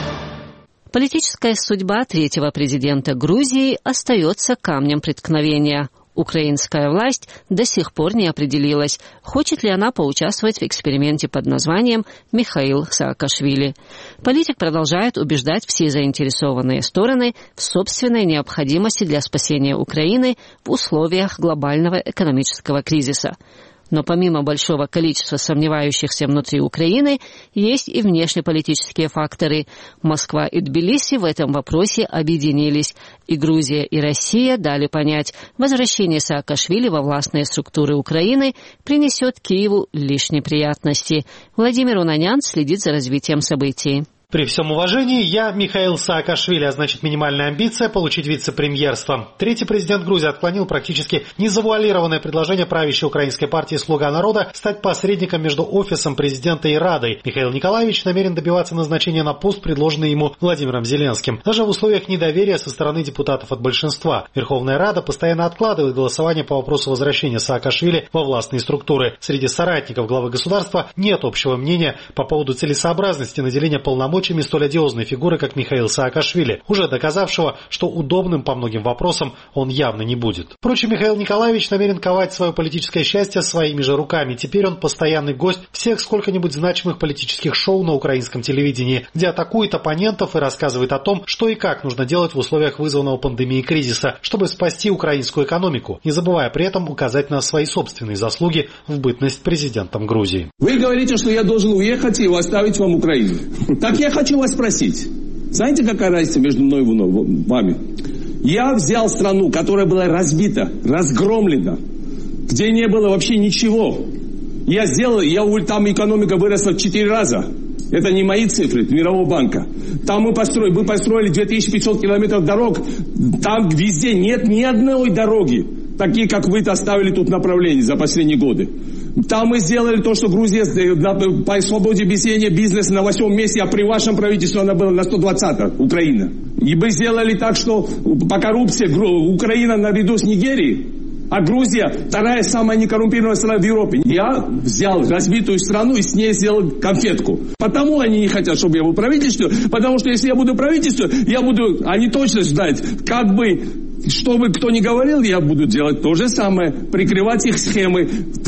Speaker 1: Политическая судьба третьего президента Грузии остается камнем преткновения. Украинская власть до сих пор не определилась, хочет ли она поучаствовать в эксперименте под названием «Михаил Саакашвили». Политик продолжает убеждать все заинтересованные стороны в собственной необходимости для спасения Украины в условиях глобального экономического кризиса. Но помимо большого количества сомневающихся внутри Украины, есть и внешнеполитические факторы. Москва и Тбилиси в этом вопросе объединились, и Грузия и Россия дали понять, возвращение Саакашвили во властные структуры Украины принесет Киеву лишь неприятности. Владимир Унанян следит за развитием событий.
Speaker 12: При всем уважении, я Михаил Саакашвили, а значит минимальная амбиция получить вице-премьерство. Третий президент Грузии отклонил практически незавуалированное предложение правящей украинской партии «Слуга народа» стать посредником между офисом президента и Радой. Михаил Николаевич намерен добиваться назначения на пост, предложенный ему Владимиром Зеленским. Даже в условиях недоверия со стороны депутатов от большинства. Верховная Рада постоянно откладывает голосование по вопросу возвращения Саакашвили во властные структуры. Среди соратников главы государства нет общего мнения по поводу целесообразности наделения полномочий столь одиозной фигуры, как Михаил Саакашвили, уже доказавшего, что удобным по многим вопросам он явно не будет. Впрочем, Михаил Николаевич намерен ковать свое политическое счастье своими же руками. Теперь он постоянный гость всех сколько-нибудь значимых политических шоу на украинском телевидении, где атакует оппонентов и рассказывает о том, что и как нужно делать в условиях вызванного пандемией кризиса, чтобы спасти украинскую экономику, не забывая при этом указать на свои собственные заслуги в бытность президентом Грузии.
Speaker 13: Вы говорите, что я должен уехать и оставить вам Украину. Так я хочу вас спросить. Знаете, какая разница между мной и вами? Я взял страну, которая была разбита, разгромлена, где не было вообще ничего. Я сделал, там экономика выросла в 4 раза. Это не мои цифры, это Мирового банка. Там мы построили 2500 километров дорог. Там везде нет ни одной дороги, такие, как вы оставили тут направления за последние годы. Там мы сделали то, что Грузия по свободе объединения бизнеса на 8 месте, а при вашем правительстве она была на 120-м, Украина. И мы сделали так, что по коррупции Украина наряду с Нигерией, а Грузия вторая самая некоррумпированная страна в Европе. Я взял разбитую страну и с ней сделал конфетку. Потому они не хотят, чтобы я был в правительстве, потому что если я буду в правительстве, они точно знают, как бы, что бы кто ни говорил, я буду делать то же самое, прикрывать их схемы,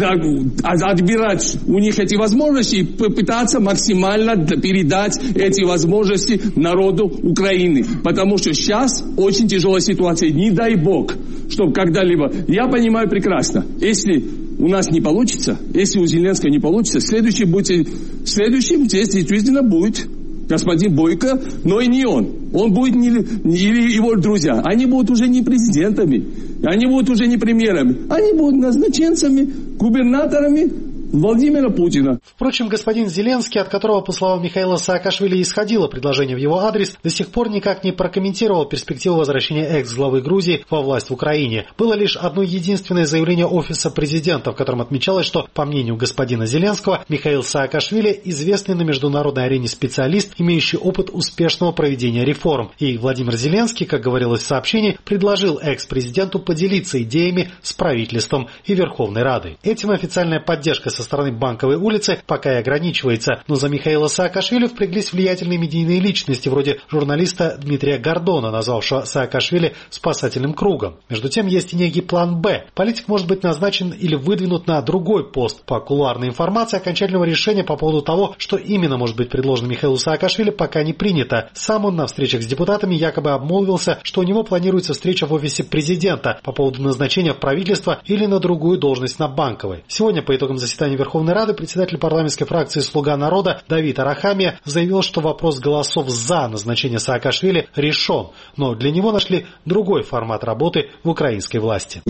Speaker 13: отбирать у них эти возможности и попытаться максимально передать эти возможности народу Украины. Потому что сейчас очень тяжелая ситуация. Не дай бог, чтобы когда-либо... Я понимаю прекрасно, если у нас не получится, если у Зеленского не получится, следующим здесь действительно будет господин Бойко, но и не он. Он будет или его друзья. Они будут уже не президентами, они будут уже не премьерами, они будут назначенцами, губернаторами Владимира Путина.
Speaker 12: Впрочем, господин Зеленский, от которого, по словам Михаила Саакашвили, исходило предложение в его адрес, до сих пор никак не прокомментировал перспективу возвращения экс-главы Грузии во власть в Украине. Было лишь одно единственное заявление офиса президента, в котором отмечалось, что, по мнению господина Зеленского, Михаил Саакашвили – известный на международной арене специалист, имеющий опыт успешного проведения реформ. И Владимир Зеленский, как говорилось в сообщении, предложил экс-президенту поделиться идеями с правительством и Верховной Радой. Этим официальная поддержка со стороны Банковой улицы пока и ограничивается, но за Михаила Саакашвили впряглись влиятельные медийные личности, вроде журналиста Дмитрия Гордона, назвавшего Саакашвили спасательным кругом. Между тем, есть и некий план «Б». Политик может быть назначен или выдвинут на другой пост. По кулуарной информации, окончательного решения по поводу того, что именно может быть предложено Михаилу Саакашвили, пока не принято. Сам он на встречах с депутатами якобы обмолвился, что у него планируется встреча в офисе президента по поводу назначения в правительство или на другую должность на Банковой. Сегодня по итогам заседания Верховной Рады председатель парламентской фракции «Слуга народа» Давид Арахамия заявил, что вопрос голосов за назначение Саакашвили решен, но для него нашли другой формат работы в украинской власти.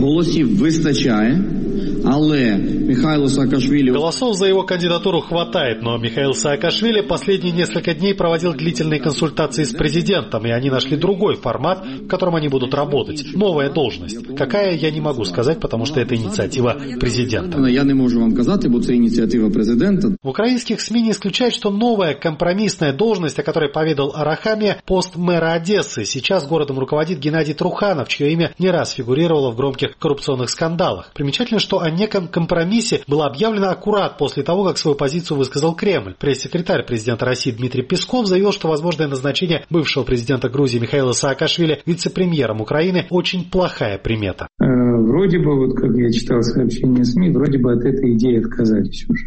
Speaker 12: Голосов за его кандидатуру хватает, но Михаил Саакашвили последние несколько дней проводил длительные консультации с президентом, и они нашли другой формат, в котором они будут работать. Новая должность. Какая, я не могу сказать, потому что это инициатива президента.
Speaker 14: Я не могу вам сказать, инициатива президента.
Speaker 12: В украинских СМИ не исключают, что новая компромиссная должность, о которой поведал Арахамия, пост мэра Одессы. Сейчас городом руководит Геннадий Труханов, чье имя не раз фигурировало в громких коррупционных скандалах. Примечательно, что о неком компромиссе было объявлено аккурат после того, как свою позицию высказал Кремль. Пресс-секретарь президента России Дмитрий Песков заявил, что возможное назначение бывшего президента Грузии Михаила Саакашвили вице-премьером Украины очень плохая примета.
Speaker 15: Вроде бы, вот как я читал сообщения СМИ, вроде бы от этой идеи отказались уже.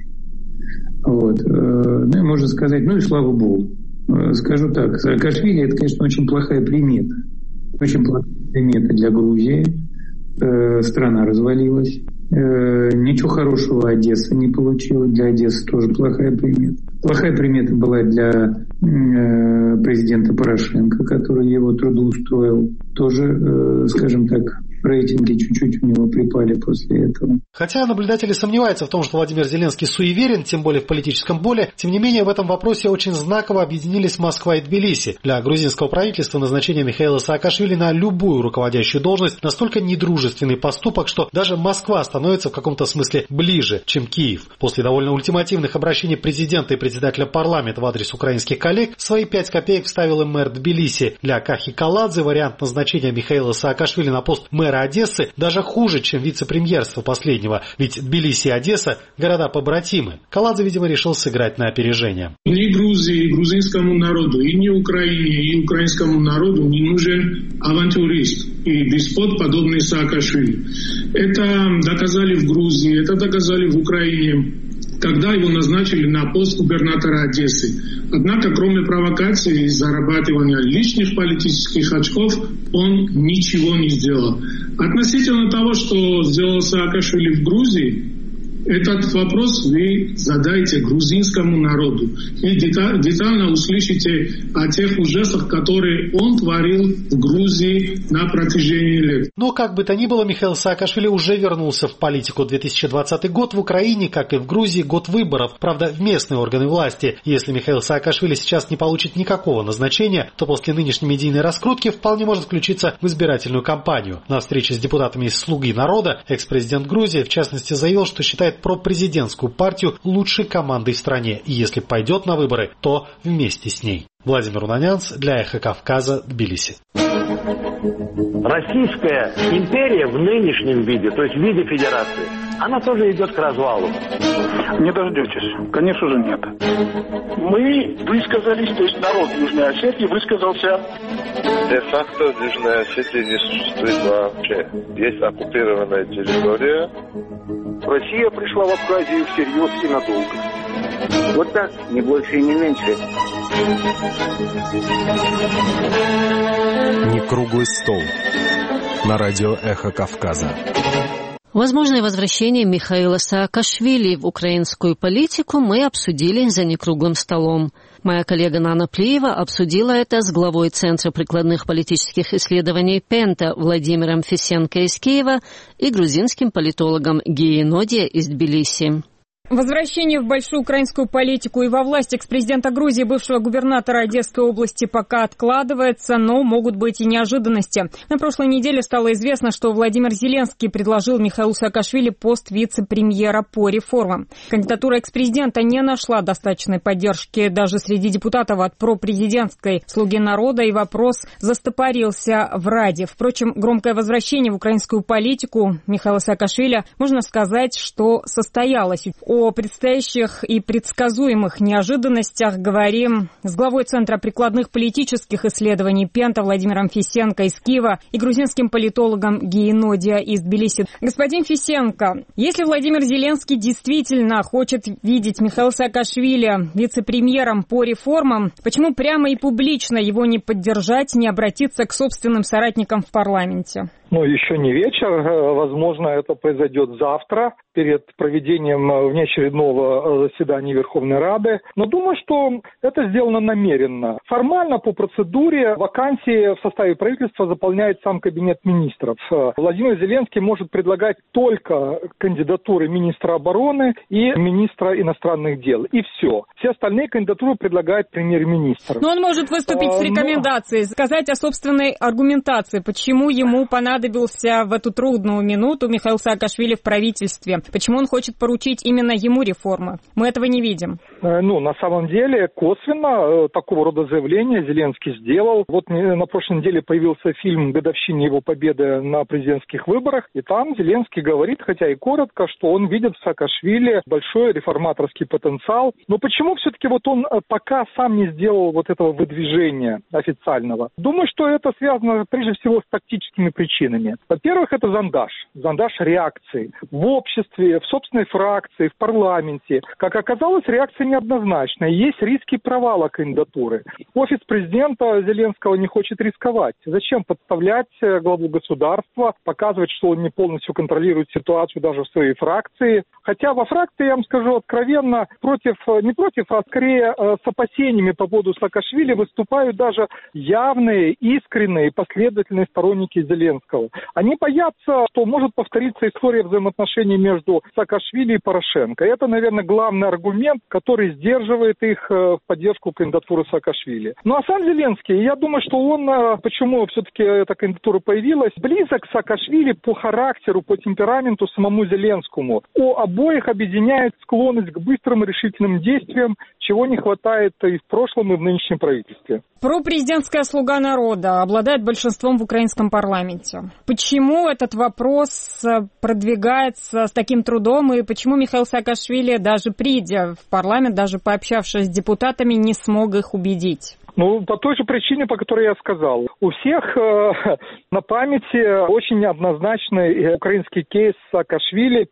Speaker 15: Вот. Ну и можно сказать, ну и слава богу. Скажу так, Саакашвили это, конечно, очень плохая примета. Очень плохая примета для Грузии. Страна развалилась. Ничего хорошего Одесса не получила. Для Одессы тоже плохая примета. Плохая примета была для президента Порошенко, который его трудоустроил. Тоже, скажем так, рейтинги чуть-чуть у него припали после этого.
Speaker 12: Хотя наблюдатели сомневаются в том, что Владимир Зеленский суеверен, тем более в политическом поле, тем не менее в этом вопросе очень знаково объединились Москва и Тбилиси. Для грузинского правительства назначение Михаила Саакашвили на любую руководящую должность настолько недружественный поступок, что даже Москва становится в каком-то смысле ближе, чем Киев. После довольно ультимативных обращений президента и председателя парламента в адрес украинских коллег свои 5 копеек вставил и мэр Тбилиси. Для Кахи Каладзе вариант назначения Михаила Саакашвили на пост мэра Одессы даже хуже, чем вице-премьерство последнего, ведь Тбилиси и Одесса – города-побратимы. Каладзе, видимо, решил сыграть на опережение.
Speaker 16: Ни Грузии, грузинскому народу, и ни Украине, и украинскому народу не нужен авантюрист и деспот, подобный Саакашвили. Это доказали в Грузии, это доказали в Украине, когда его назначили на пост губернатора Одессы. Однако, кроме провокаций и зарабатывания лишних политических очков, он ничего не сделал. Относительно того, что сделал Саакашвили в Грузии, этот вопрос вы задайте грузинскому народу и детально услышите о тех ужасах, которые он творил в Грузии на протяжении лет.
Speaker 12: Но как бы то ни было, Михаил Саакашвили уже вернулся в политику. 2020 год в Украине, как и в Грузии, год выборов, правда, в местные органы власти. Если Михаил Саакашвили сейчас не получит никакого назначения, то после нынешней медийной раскрутки вполне может включиться в избирательную кампанию. На встрече с депутатами из «Слуги народа» экс-президент Грузии, в частности, заявил, что считает пропрезидентскую партию лучшей командой в стране, и если пойдет на выборы, то вместе с ней. Владимир Унанянц для «Эхо Кавказа», Тбилиси.
Speaker 17: Российская империя в нынешнем виде, то есть в виде федерации, она тоже идет к развалу.
Speaker 18: Не дождетесь. Конечно же нет. Мы высказались, то есть народ Южной Осетии высказался.
Speaker 19: Де-факто Южной Осетии не существует вообще. Есть оккупированная территория.
Speaker 18: Россия пришла в Абхазию всерьез и надолго.
Speaker 20: Вот так, не больше и не меньше.
Speaker 11: Не круглый стол. На радио «Эхо Кавказа».
Speaker 1: Возможное возвращение Михаила Саакашвили в украинскую политику мы обсудили за некруглым столом. Моя коллега Нана Плиева обсудила это с главой Центра прикладных политических исследований Пента Владимиром Фисенко из Киева и грузинским политологом Гией Нодия из Тбилиси.
Speaker 21: Возвращение в большую украинскую политику и во власть экс-президента Грузии, бывшего губернатора Одесской области, пока откладывается, но могут быть и неожиданности. На прошлой неделе стало известно, что Владимир Зеленский предложил Михаилу Саакашвили пост вице-премьера по реформам. Кандидатура экс-президента не нашла достаточной поддержки даже среди депутатов от пропрезидентской «Слуги народа», и вопрос застопорился в Раде. Впрочем, громкое возвращение в украинскую политику Михаила Саакашвили, можно сказать, что состоялось. О предстоящих и предсказуемых неожиданностях говорим с главой Центра прикладных политических исследований Пента Владимиром Фисенко из Киева и грузинским политологом Гией Нодия из Тбилиси. Господин Фисенко, если Владимир Зеленский действительно хочет видеть Михаила Саакашвили вице-премьером по реформам, почему прямо и публично его не поддержать, не обратиться к собственным соратникам в парламенте?
Speaker 22: Еще не вечер. Возможно, это произойдет завтра, перед проведением внеочередного заседания Верховной Рады. Но думаю, что это сделано намеренно. Формально, по процедуре, вакансии в составе правительства заполняет сам Кабинет министров. Владимир Зеленский может предлагать только кандидатуры министра обороны и министра иностранных дел. И все. Все остальные кандидатуры предлагает премьер-министр.
Speaker 21: Но он может выступить с рекомендацией, сказать о собственной аргументации, почему ему понадобится понадобился в эту трудную минуту Михаил Саакашвили в правительстве? Почему он хочет поручить именно ему реформы? Мы этого не видим.
Speaker 22: На самом деле, косвенно такого рода заявление Зеленский сделал. Вот на прошлой неделе появился фильм «Годовщина его победы на президентских выборах», и там Зеленский говорит, хотя и коротко, что он видит в Саакашвили большой реформаторский потенциал. Но почему все-таки вот он пока сам не сделал вот этого выдвижения официального? Думаю, что это связано прежде всего с тактическими причинами. Во-первых, это зондаж реакции в обществе, в собственной фракции, в парламенте. Как оказалось, реакция неоднозначная. Есть риски провала кандидатуры. Офис президента Зеленского не хочет рисковать. Зачем подставлять главу государства, показывать, что он не полностью контролирует ситуацию даже в своей фракции? Хотя во фракции, я вам скажу откровенно, не против, а скорее с опасениями по поводу Саакашвили выступают даже явные, искренние, последовательные сторонники Зеленского. Они боятся, что может повториться история взаимоотношений между Саакашвили и Порошенко. Это, наверное, главный аргумент, который сдерживает их в поддержку кандидатуры Саакашвили. Ну а сам Зеленский, я думаю, что он, почему все-таки эта кандидатура появилась, близок к Саакашвили по характеру, по темпераменту самому Зеленскому. У обоих объединяет склонность к быстрым и решительным действиям, чего не хватает и в прошлом, и в нынешнем правительстве.
Speaker 21: Пропрезидентская «Слуга народа» обладает большинством в украинском парламенте. Почему этот вопрос продвигается с таким трудом, и почему Михаил Саакашвили, даже придя в парламент, даже пообщавшись с депутатами, не смог их убедить?
Speaker 22: По той же причине, по которой я сказал. У всех на памяти очень неоднозначный украинский кейс Саакашвили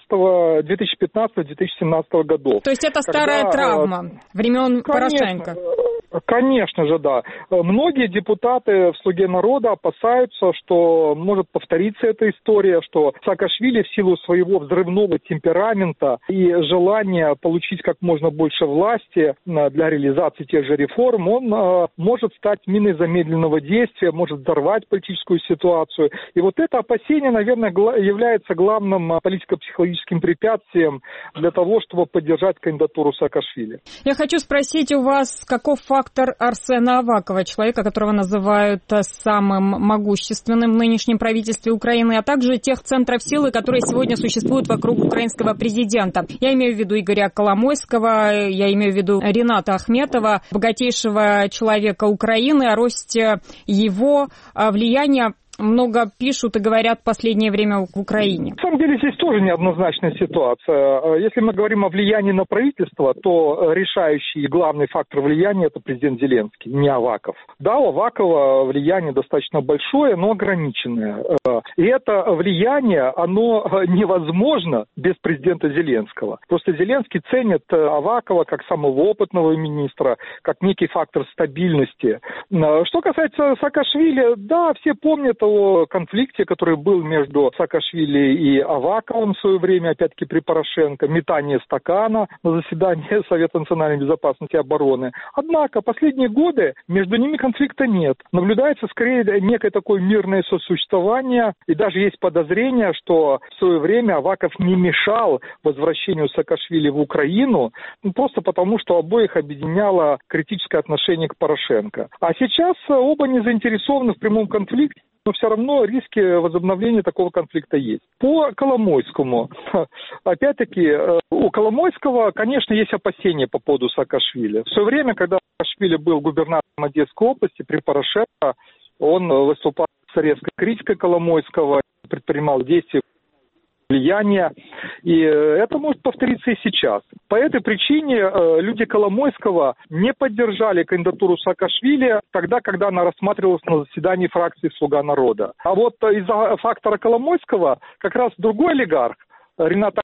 Speaker 22: 2015-2017 годов.
Speaker 21: То есть это старая травма времен Порошенко?
Speaker 22: Конечно же, да. Многие депутаты в «Слуге народа» опасаются, что может повториться эта история, что Саакашвили в силу своего взрывного темперамента и желания получить как можно больше власти для реализации тех же реформ, он может стать миной замедленного действия, может взорвать политическую ситуацию. И вот это опасение, наверное, является главным политико-психологическим препятствием для того, чтобы поддержать кандидатуру Саакашвили.
Speaker 21: Я хочу спросить у вас, каков фактор Арсена Авакова, человека, которого называют самым могущественным в нынешнем правительстве Украины, а также тех центров силы, которые сегодня существуют вокруг украинского президента. Я имею в виду Игоря Коломойского, я имею в виду Рената Ахметова, богатейшего человека Украины. О росте его влияния много пишут и говорят в последнее время в Украине.
Speaker 22: На самом деле здесь тоже неоднозначная ситуация. Если мы говорим о влиянии на правительство, то решающий и главный фактор влияния – это президент Зеленский, не Аваков. Да, у Авакова влияние достаточно большое, но ограниченное. И это влияние, оно невозможно без президента Зеленского. Просто Зеленский ценит Авакова как самого опытного министра, как некий фактор стабильности. Что касается Саакашвили, да, все помнят о конфликте, который был между Саакашвили и Аваковым в свое время, опять-таки при Порошенко, метание стакана на заседании Совета национальной безопасности и обороны. Однако последние годы между ними конфликта нет. Наблюдается скорее некое такое мирное сосуществование, и даже есть подозрение, что в свое время Аваков не мешал возвращению Саакашвили в Украину, просто потому, что обоих объединяло критическое отношение к Порошенко. А сейчас оба не заинтересованы в прямом конфликте, но все равно риски возобновления такого конфликта есть. По Коломойскому. Опять-таки, у Коломойского, конечно, есть опасения по поводу Саакашвили. В свое время, когда Саакашвили был губернатором Одесской области при Порошенко, он выступал с резкой критикой Коломойского, предпринимал действия влияния, и это может повториться и сейчас. По этой причине люди Коломойского не поддержали кандидатуру Саакашвили тогда, когда она рассматривалась на заседании фракции «Слуга народа». А вот из-за фактора Коломойского как раз другой олигарх, Ренат,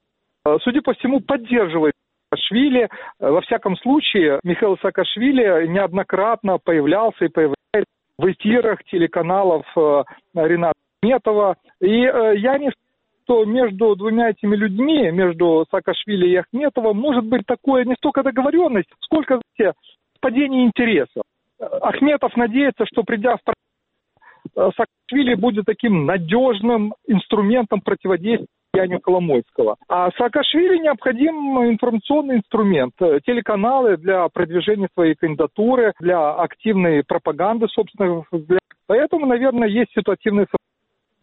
Speaker 22: судя по всему, поддерживает Саакашвили. Во всяком случае, Михаил Саакашвили неоднократно появлялся и появляется в эфирах телеканалов Рената Ахметова. И я не что между двумя этими людьми, между Саакашвили и Ахметовым, может быть такое не столько договоренность, сколько, знаете, падение интересов. Ахметов надеется, что придя в парламент, Саакашвили будет таким надежным инструментом противодействия влиянию Коломойского. А Саакашвили необходим информационный инструмент, телеканалы для продвижения своей кандидатуры, для активной пропаганды собственных взглядов. Поэтому, наверное, есть ситуативное.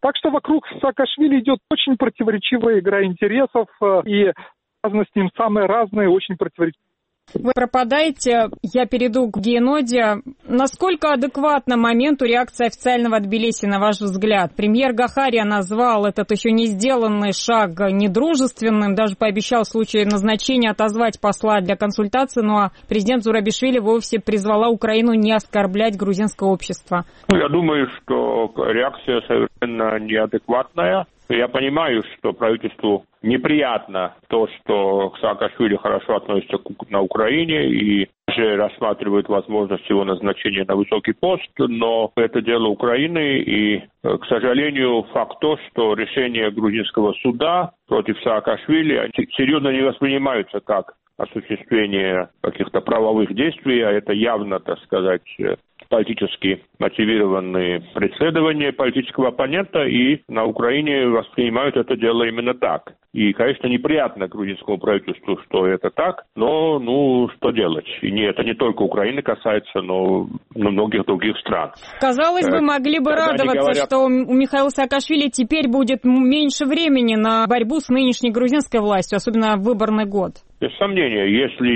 Speaker 22: Так что вокруг Саакашвили идет очень противоречивая игра интересов, и связаны с ним самые разные, очень противоречивые.
Speaker 21: Вы пропадаете, я перейду к Геноде. Насколько адекватна моменту реакция официального Тбилиси, на ваш взгляд? Премьер Гахария назвал этот еще не сделанный шаг недружественным, даже пообещал в случае назначения отозвать посла для консультации, ну а президент Зурабишвили вовсе призвала Украину не оскорблять грузинское общество.
Speaker 3: Я думаю, что реакция совершенно неадекватная. Я понимаю, что правительству неприятно то, что к Саакашвили хорошо относятся на Украине и же рассматривают возможность его назначения на высокий пост, но это дело Украины, и, к сожалению, факт то, что решения грузинского суда против Саакашвили серьезно не воспринимаются как осуществление каких-то правовых действий, а это явно, так сказать, политически мотивированные преследования политического оппонента, и на Украине воспринимают это дело именно так. И, конечно, неприятно грузинскому правительству, что это так, но, что делать? И это не только Украины касается, но многих других стран.
Speaker 21: Казалось бы, могли бы радоваться, что у Михаила Саакашвили теперь будет меньше времени на борьбу с нынешней грузинской властью, особенно в выборный год.
Speaker 3: Без сомнения,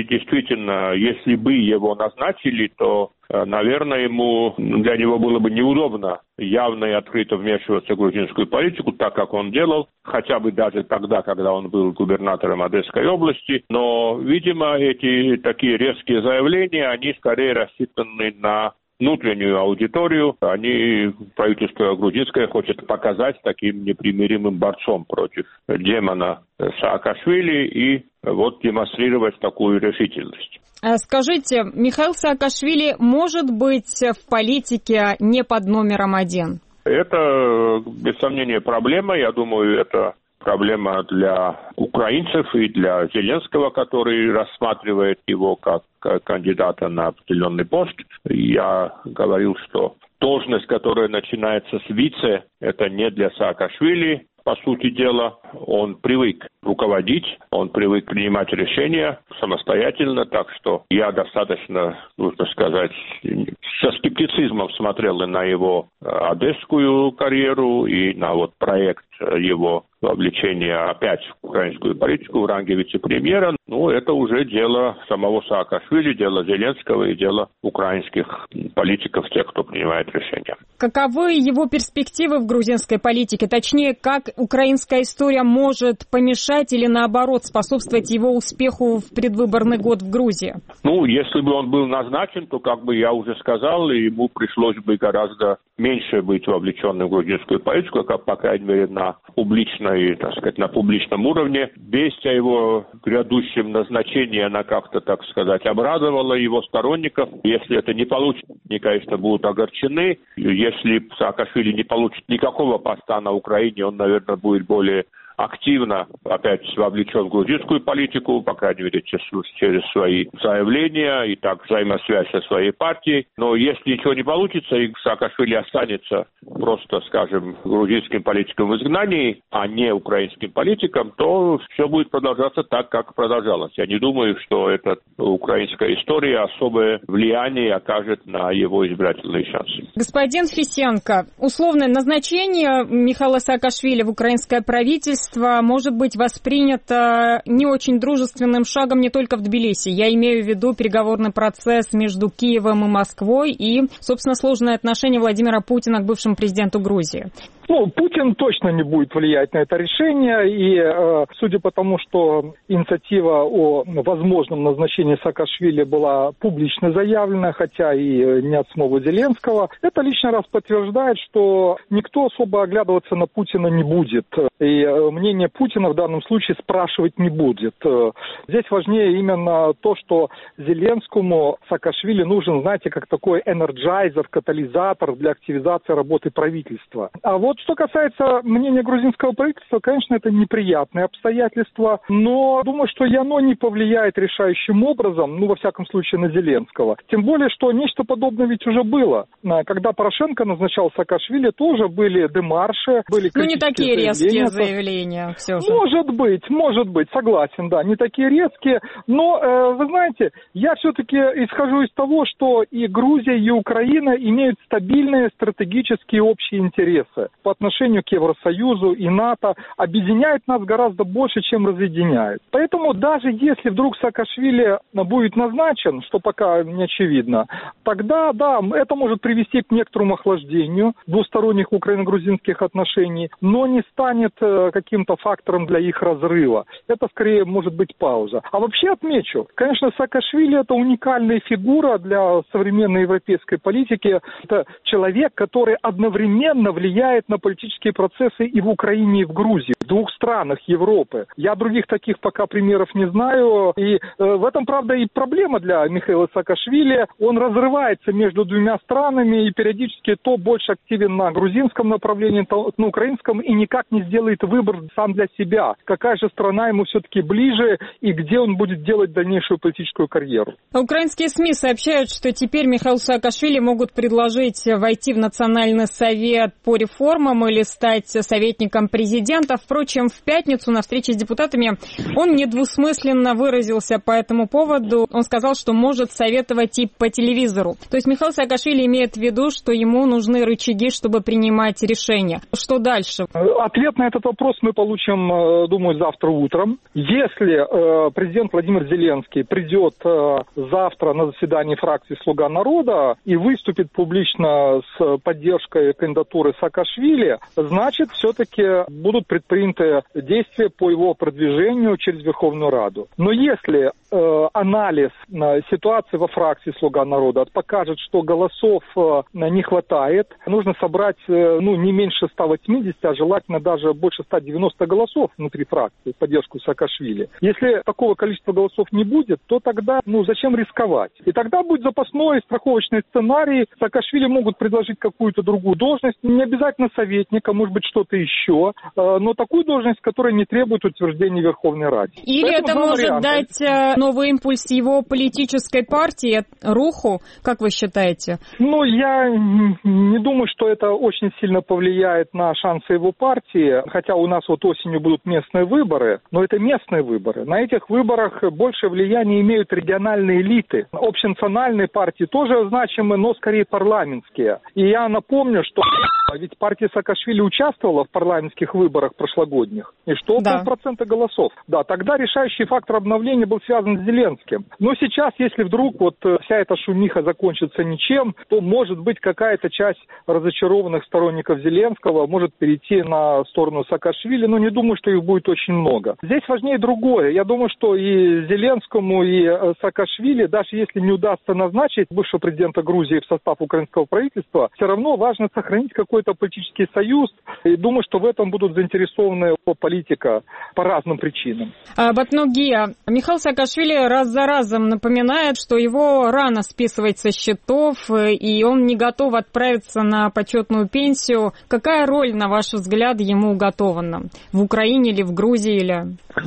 Speaker 3: если бы его назначили, то, наверное, для него было бы неудобно явно и открыто вмешиваться в грузинскую политику, так как он делал, хотя бы даже тогда, когда он был губернатором Одесской области. Но, видимо, эти такие резкие заявления, они скорее рассчитаны на внутреннюю аудиторию. Правительство грузинское хочет показать таким непримиримым борцом против демона Саакашвили и демонстрировать такую решительность.
Speaker 21: Скажите, Михаил Саакашвили может быть в политике не под номером 1?
Speaker 3: Это, без сомнения, проблема. Я думаю, это проблема для украинцев и для Зеленского, который рассматривает его как кандидата на определенный пост. Я говорил, что должность, которая начинается с вице, это не для Саакашвили. По сути дела, он привык руководить, он привык принимать решения самостоятельно, так что я достаточно, нужно сказать, со скептицизмом смотрел и на его одесскую карьеру, и на проект его вовлечения опять в украинскую политику в ранге вице-премьера. Это уже дело самого Саакашвили, дело Зеленского и дело украинских политиков, тех, кто принимает решения.
Speaker 21: Каковы его перспективы в грузинской политике? Точнее, как украинская история может помешать или, наоборот, способствовать его успеху в предвыборный год в Грузии?
Speaker 3: Если бы он был назначен, то, как бы я уже сказал, ему пришлось бы гораздо меньше быть вовлеченным в грузинскую политику, как, по крайней мере, на публичном уровне. Весть о его грядущем назначении, она как-то, так сказать, обрадовала его сторонников. Если это не получится, они, конечно, будут огорчены. Если Саакашвили не получит никакого поста на Украине, он, наверное, будет более активно опять вовлечен в грузинскую политику, по крайней мере, через свои заявления и так взаимосвязь со своей партией. Но если ничего не получится, и Саакашвили останется просто, скажем, грузинским политиком в изгнании, а не украинским политиком, то все будет продолжаться так, как продолжалось. Я не думаю, что эта украинская история особое влияние окажет на его избирательные шансы.
Speaker 21: Господин Фисенко, условное назначение Михаила Саакашвили в украинское правительство может быть воспринято не очень дружественным шагом не только в Тбилиси. Я имею в виду переговорный процесс между Киевом и Москвой и, собственно, сложные отношения Владимира Путина к бывшему президенту Грузии.
Speaker 22: Путин точно не будет влиять на это решение, и судя по тому, что инициатива о возможном назначении Саакашвили была публично заявлена, хотя и не от самого Зеленского, это лишний раз подтверждает, что никто особо оглядываться на Путина не будет, и мнение Путина в данном случае спрашивать не будет. Здесь важнее именно то, что Зеленскому Саакашвили нужен, знаете, как такой энерджайзер, катализатор для активизации работы правительства. А что касается мнения грузинского правительства, конечно, это неприятные обстоятельства, но думаю, что и оно не повлияет решающим образом, во всяком случае, на Зеленского. Тем более, что нечто подобное ведь уже было. Когда Порошенко назначал Саакашвили, тоже были демарши, были критические
Speaker 21: не такие резкие заявления все же.
Speaker 22: Может быть, согласен, да, не такие резкие, но, вы знаете, я все-таки исхожу из того, что и Грузия, и Украина имеют стабильные стратегические общие интересы. по отношению к Евросоюзу и НАТО объединяет нас гораздо больше, чем разъединяет. Поэтому даже если вдруг Саакашвили будет назначен, что пока не очевидно, тогда, да, это может привести к некоторому охлаждению двусторонних украино-грузинских отношений, но не станет каким-то фактором для их разрыва. Это скорее может быть пауза. А вообще отмечу, конечно, Саакашвили — это уникальная фигура для современной европейской политики. Это человек, который одновременно влияет на политические процессы и в Украине, и в Грузии, в двух странах Европы. Я других таких пока примеров не знаю. И в этом, правда, и проблема для Михаила Саакашвили. Он разрывается между двумя странами и периодически то больше активен на грузинском направлении, то на украинском, и никак не сделает выбор сам для себя. Какая же страна ему все-таки ближе и где он будет делать дальнейшую политическую карьеру.
Speaker 21: Украинские СМИ сообщают, что теперь Михаилу Саакашвили могут предложить войти в Национальный совет по реформам или стать советником президента. Впрочем, в пятницу на встрече с депутатами он недвусмысленно выразился по этому поводу. Он сказал, что может советовать и по телевизору. То есть Михаил Саакашвили имеет в виду, что ему нужны рычаги, чтобы принимать решения. Что дальше?
Speaker 22: Ответ на этот вопрос мы получим, думаю, завтра утром. Если президент Владимир Зеленский придет завтра на заседание фракции «Слуга народа» и выступит публично с поддержкой кандидатуры Саакашвили, значит, все-таки будут предприняты действия по его продвижению через Верховную Раду. Но если анализ ситуации во фракции «Слуга народа» покажет, что голосов не хватает, нужно собрать не меньше 180, а желательно даже больше 190 голосов внутри фракции в поддержку Саакашвили. Если такого количества голосов не будет, то тогда зачем рисковать? И тогда будет запасной страховочный сценарий. Саакашвили могут предложить какую-то другую должность, не обязательно советника, может быть что-то еще, но такую должность, которая не требует утверждения Верховной Раде.
Speaker 21: Или поэтому это может дать новый импульс его политической партии, Руху, как вы считаете?
Speaker 22: Я не думаю, что это очень сильно повлияет на шансы его партии, хотя у нас осенью будут местные выборы, но это местные выборы. На этих выборах больше влияния имеют региональные элиты. Общенациональные партии тоже значимы, но скорее парламентские. И я напомню, что ведь партия Саакашвили участвовала в парламентских выборах прошлогодних. И что? Полпроцента голосов. Да, тогда решающий фактор обновления был связан с Зеленским. Но сейчас, если вдруг вся эта шумиха закончится ничем, то, может быть, какая-то часть разочарованных сторонников Зеленского может перейти на сторону Саакашвили, но не думаю, что их будет очень много. Здесь важнее другое. Я думаю, что и Зеленскому, и Саакашвили, даже если не удастся назначить бывшего президента Грузии в состав украинского правительства, все равно важно сохранить какой-то политический союз. И думаю, что в этом будут заинтересованы политика по разным причинам.
Speaker 21: Батнугия, Михаил Саакашвили раз за разом напоминает, что его рано списывать со счетов, и он не готов отправиться на почетную пенсию. Какая роль, на ваш взгляд, ему уготована? В Украине или в Грузии? Или...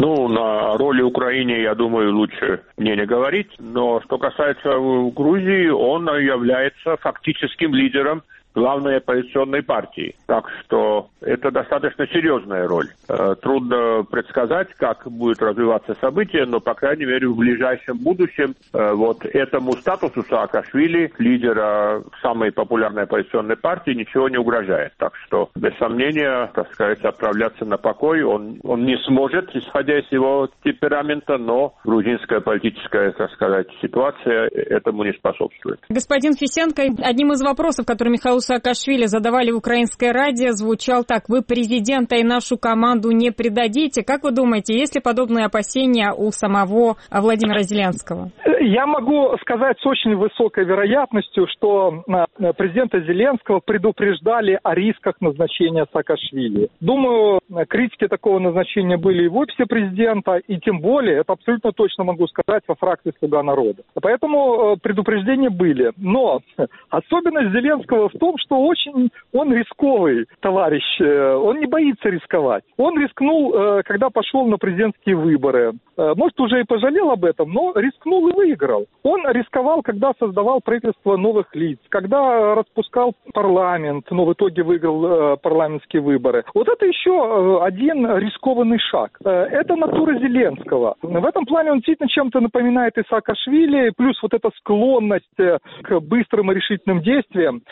Speaker 3: На роли Украины, я думаю, лучше мне не говорить. Но что касается Грузии, он является фактическим лидером главной оппозиционной партии. Так что это достаточно серьезная роль. Трудно предсказать, как будут развиваться события, но, по крайней мере, в ближайшем будущем этому статусу Саакашвили, лидера самой популярной оппозиционной партии, ничего не угрожает. Так что, без сомнения, отправляться на покой он не сможет, исходя из его темперамента, но грузинская политическая, ситуация этому не способствует.
Speaker 21: Господин Фисенко, одним из вопросов, который Михаил Саакашвили задавали в Украинской Раде, звучал так: вы президента и нашу команду не предадите. Как вы думаете, есть ли подобные опасения у самого Владимира Зеленского?
Speaker 22: Я могу сказать с очень высокой вероятностью, что президента Зеленского предупреждали о рисках назначения Саакашвили. Думаю, критики такого назначения были и в офисе президента, и тем более, это абсолютно точно могу сказать, во фракции «Слуга народа». Поэтому предупреждения были. Но особенность Зеленского в том, что он рисковый товарищ, он не боится рисковать. Он рискнул, когда пошел на президентские выборы. Может, уже и пожалел об этом, но рискнул и выиграл. Он рисковал, когда создавал правительство новых лиц, когда распускал парламент, но в итоге выиграл парламентские выборы. Это еще один рискованный шаг. Это натура Зеленского. В этом плане он действительно чем-то напоминает и Саакашвили, плюс эта склонность к быстрым и решительным действиям. Зеленский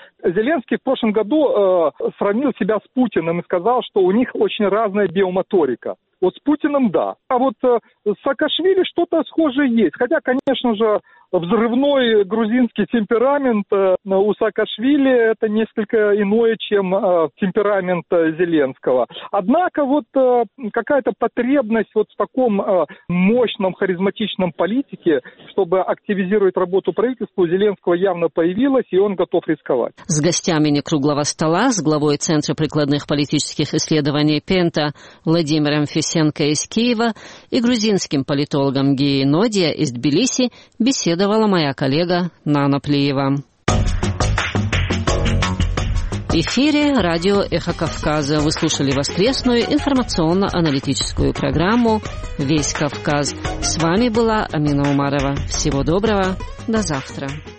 Speaker 22: Зеленский в прошлом году сравнил себя с Путиным и сказал, что у них очень разная биомоторика. Вот с Путиным да. А вот с Саакашвили что-то схожее есть. Хотя, конечно же, взрывной грузинский темперамент у Саакашвили это несколько иное, чем темперамент Зеленского. Однако вот какая-то потребность вот в таком мощном, харизматичном политике, чтобы активизировать работу правительства, у Зеленского явно появилась, и он готов рисковать.
Speaker 1: С гостями некруглого стола, с главой Центра прикладных политических исследований Пента Владимиром Фесенко из Киева и грузинским политологом Геей Нодия из Тбилиси беседовала моя коллега Нана Плиева. В эфире радио «Эхо Кавказа». Вы слушали воскресную информационно-аналитическую программу «Весь Кавказ». С вами была Амина Умарова. Всего доброго. До завтра.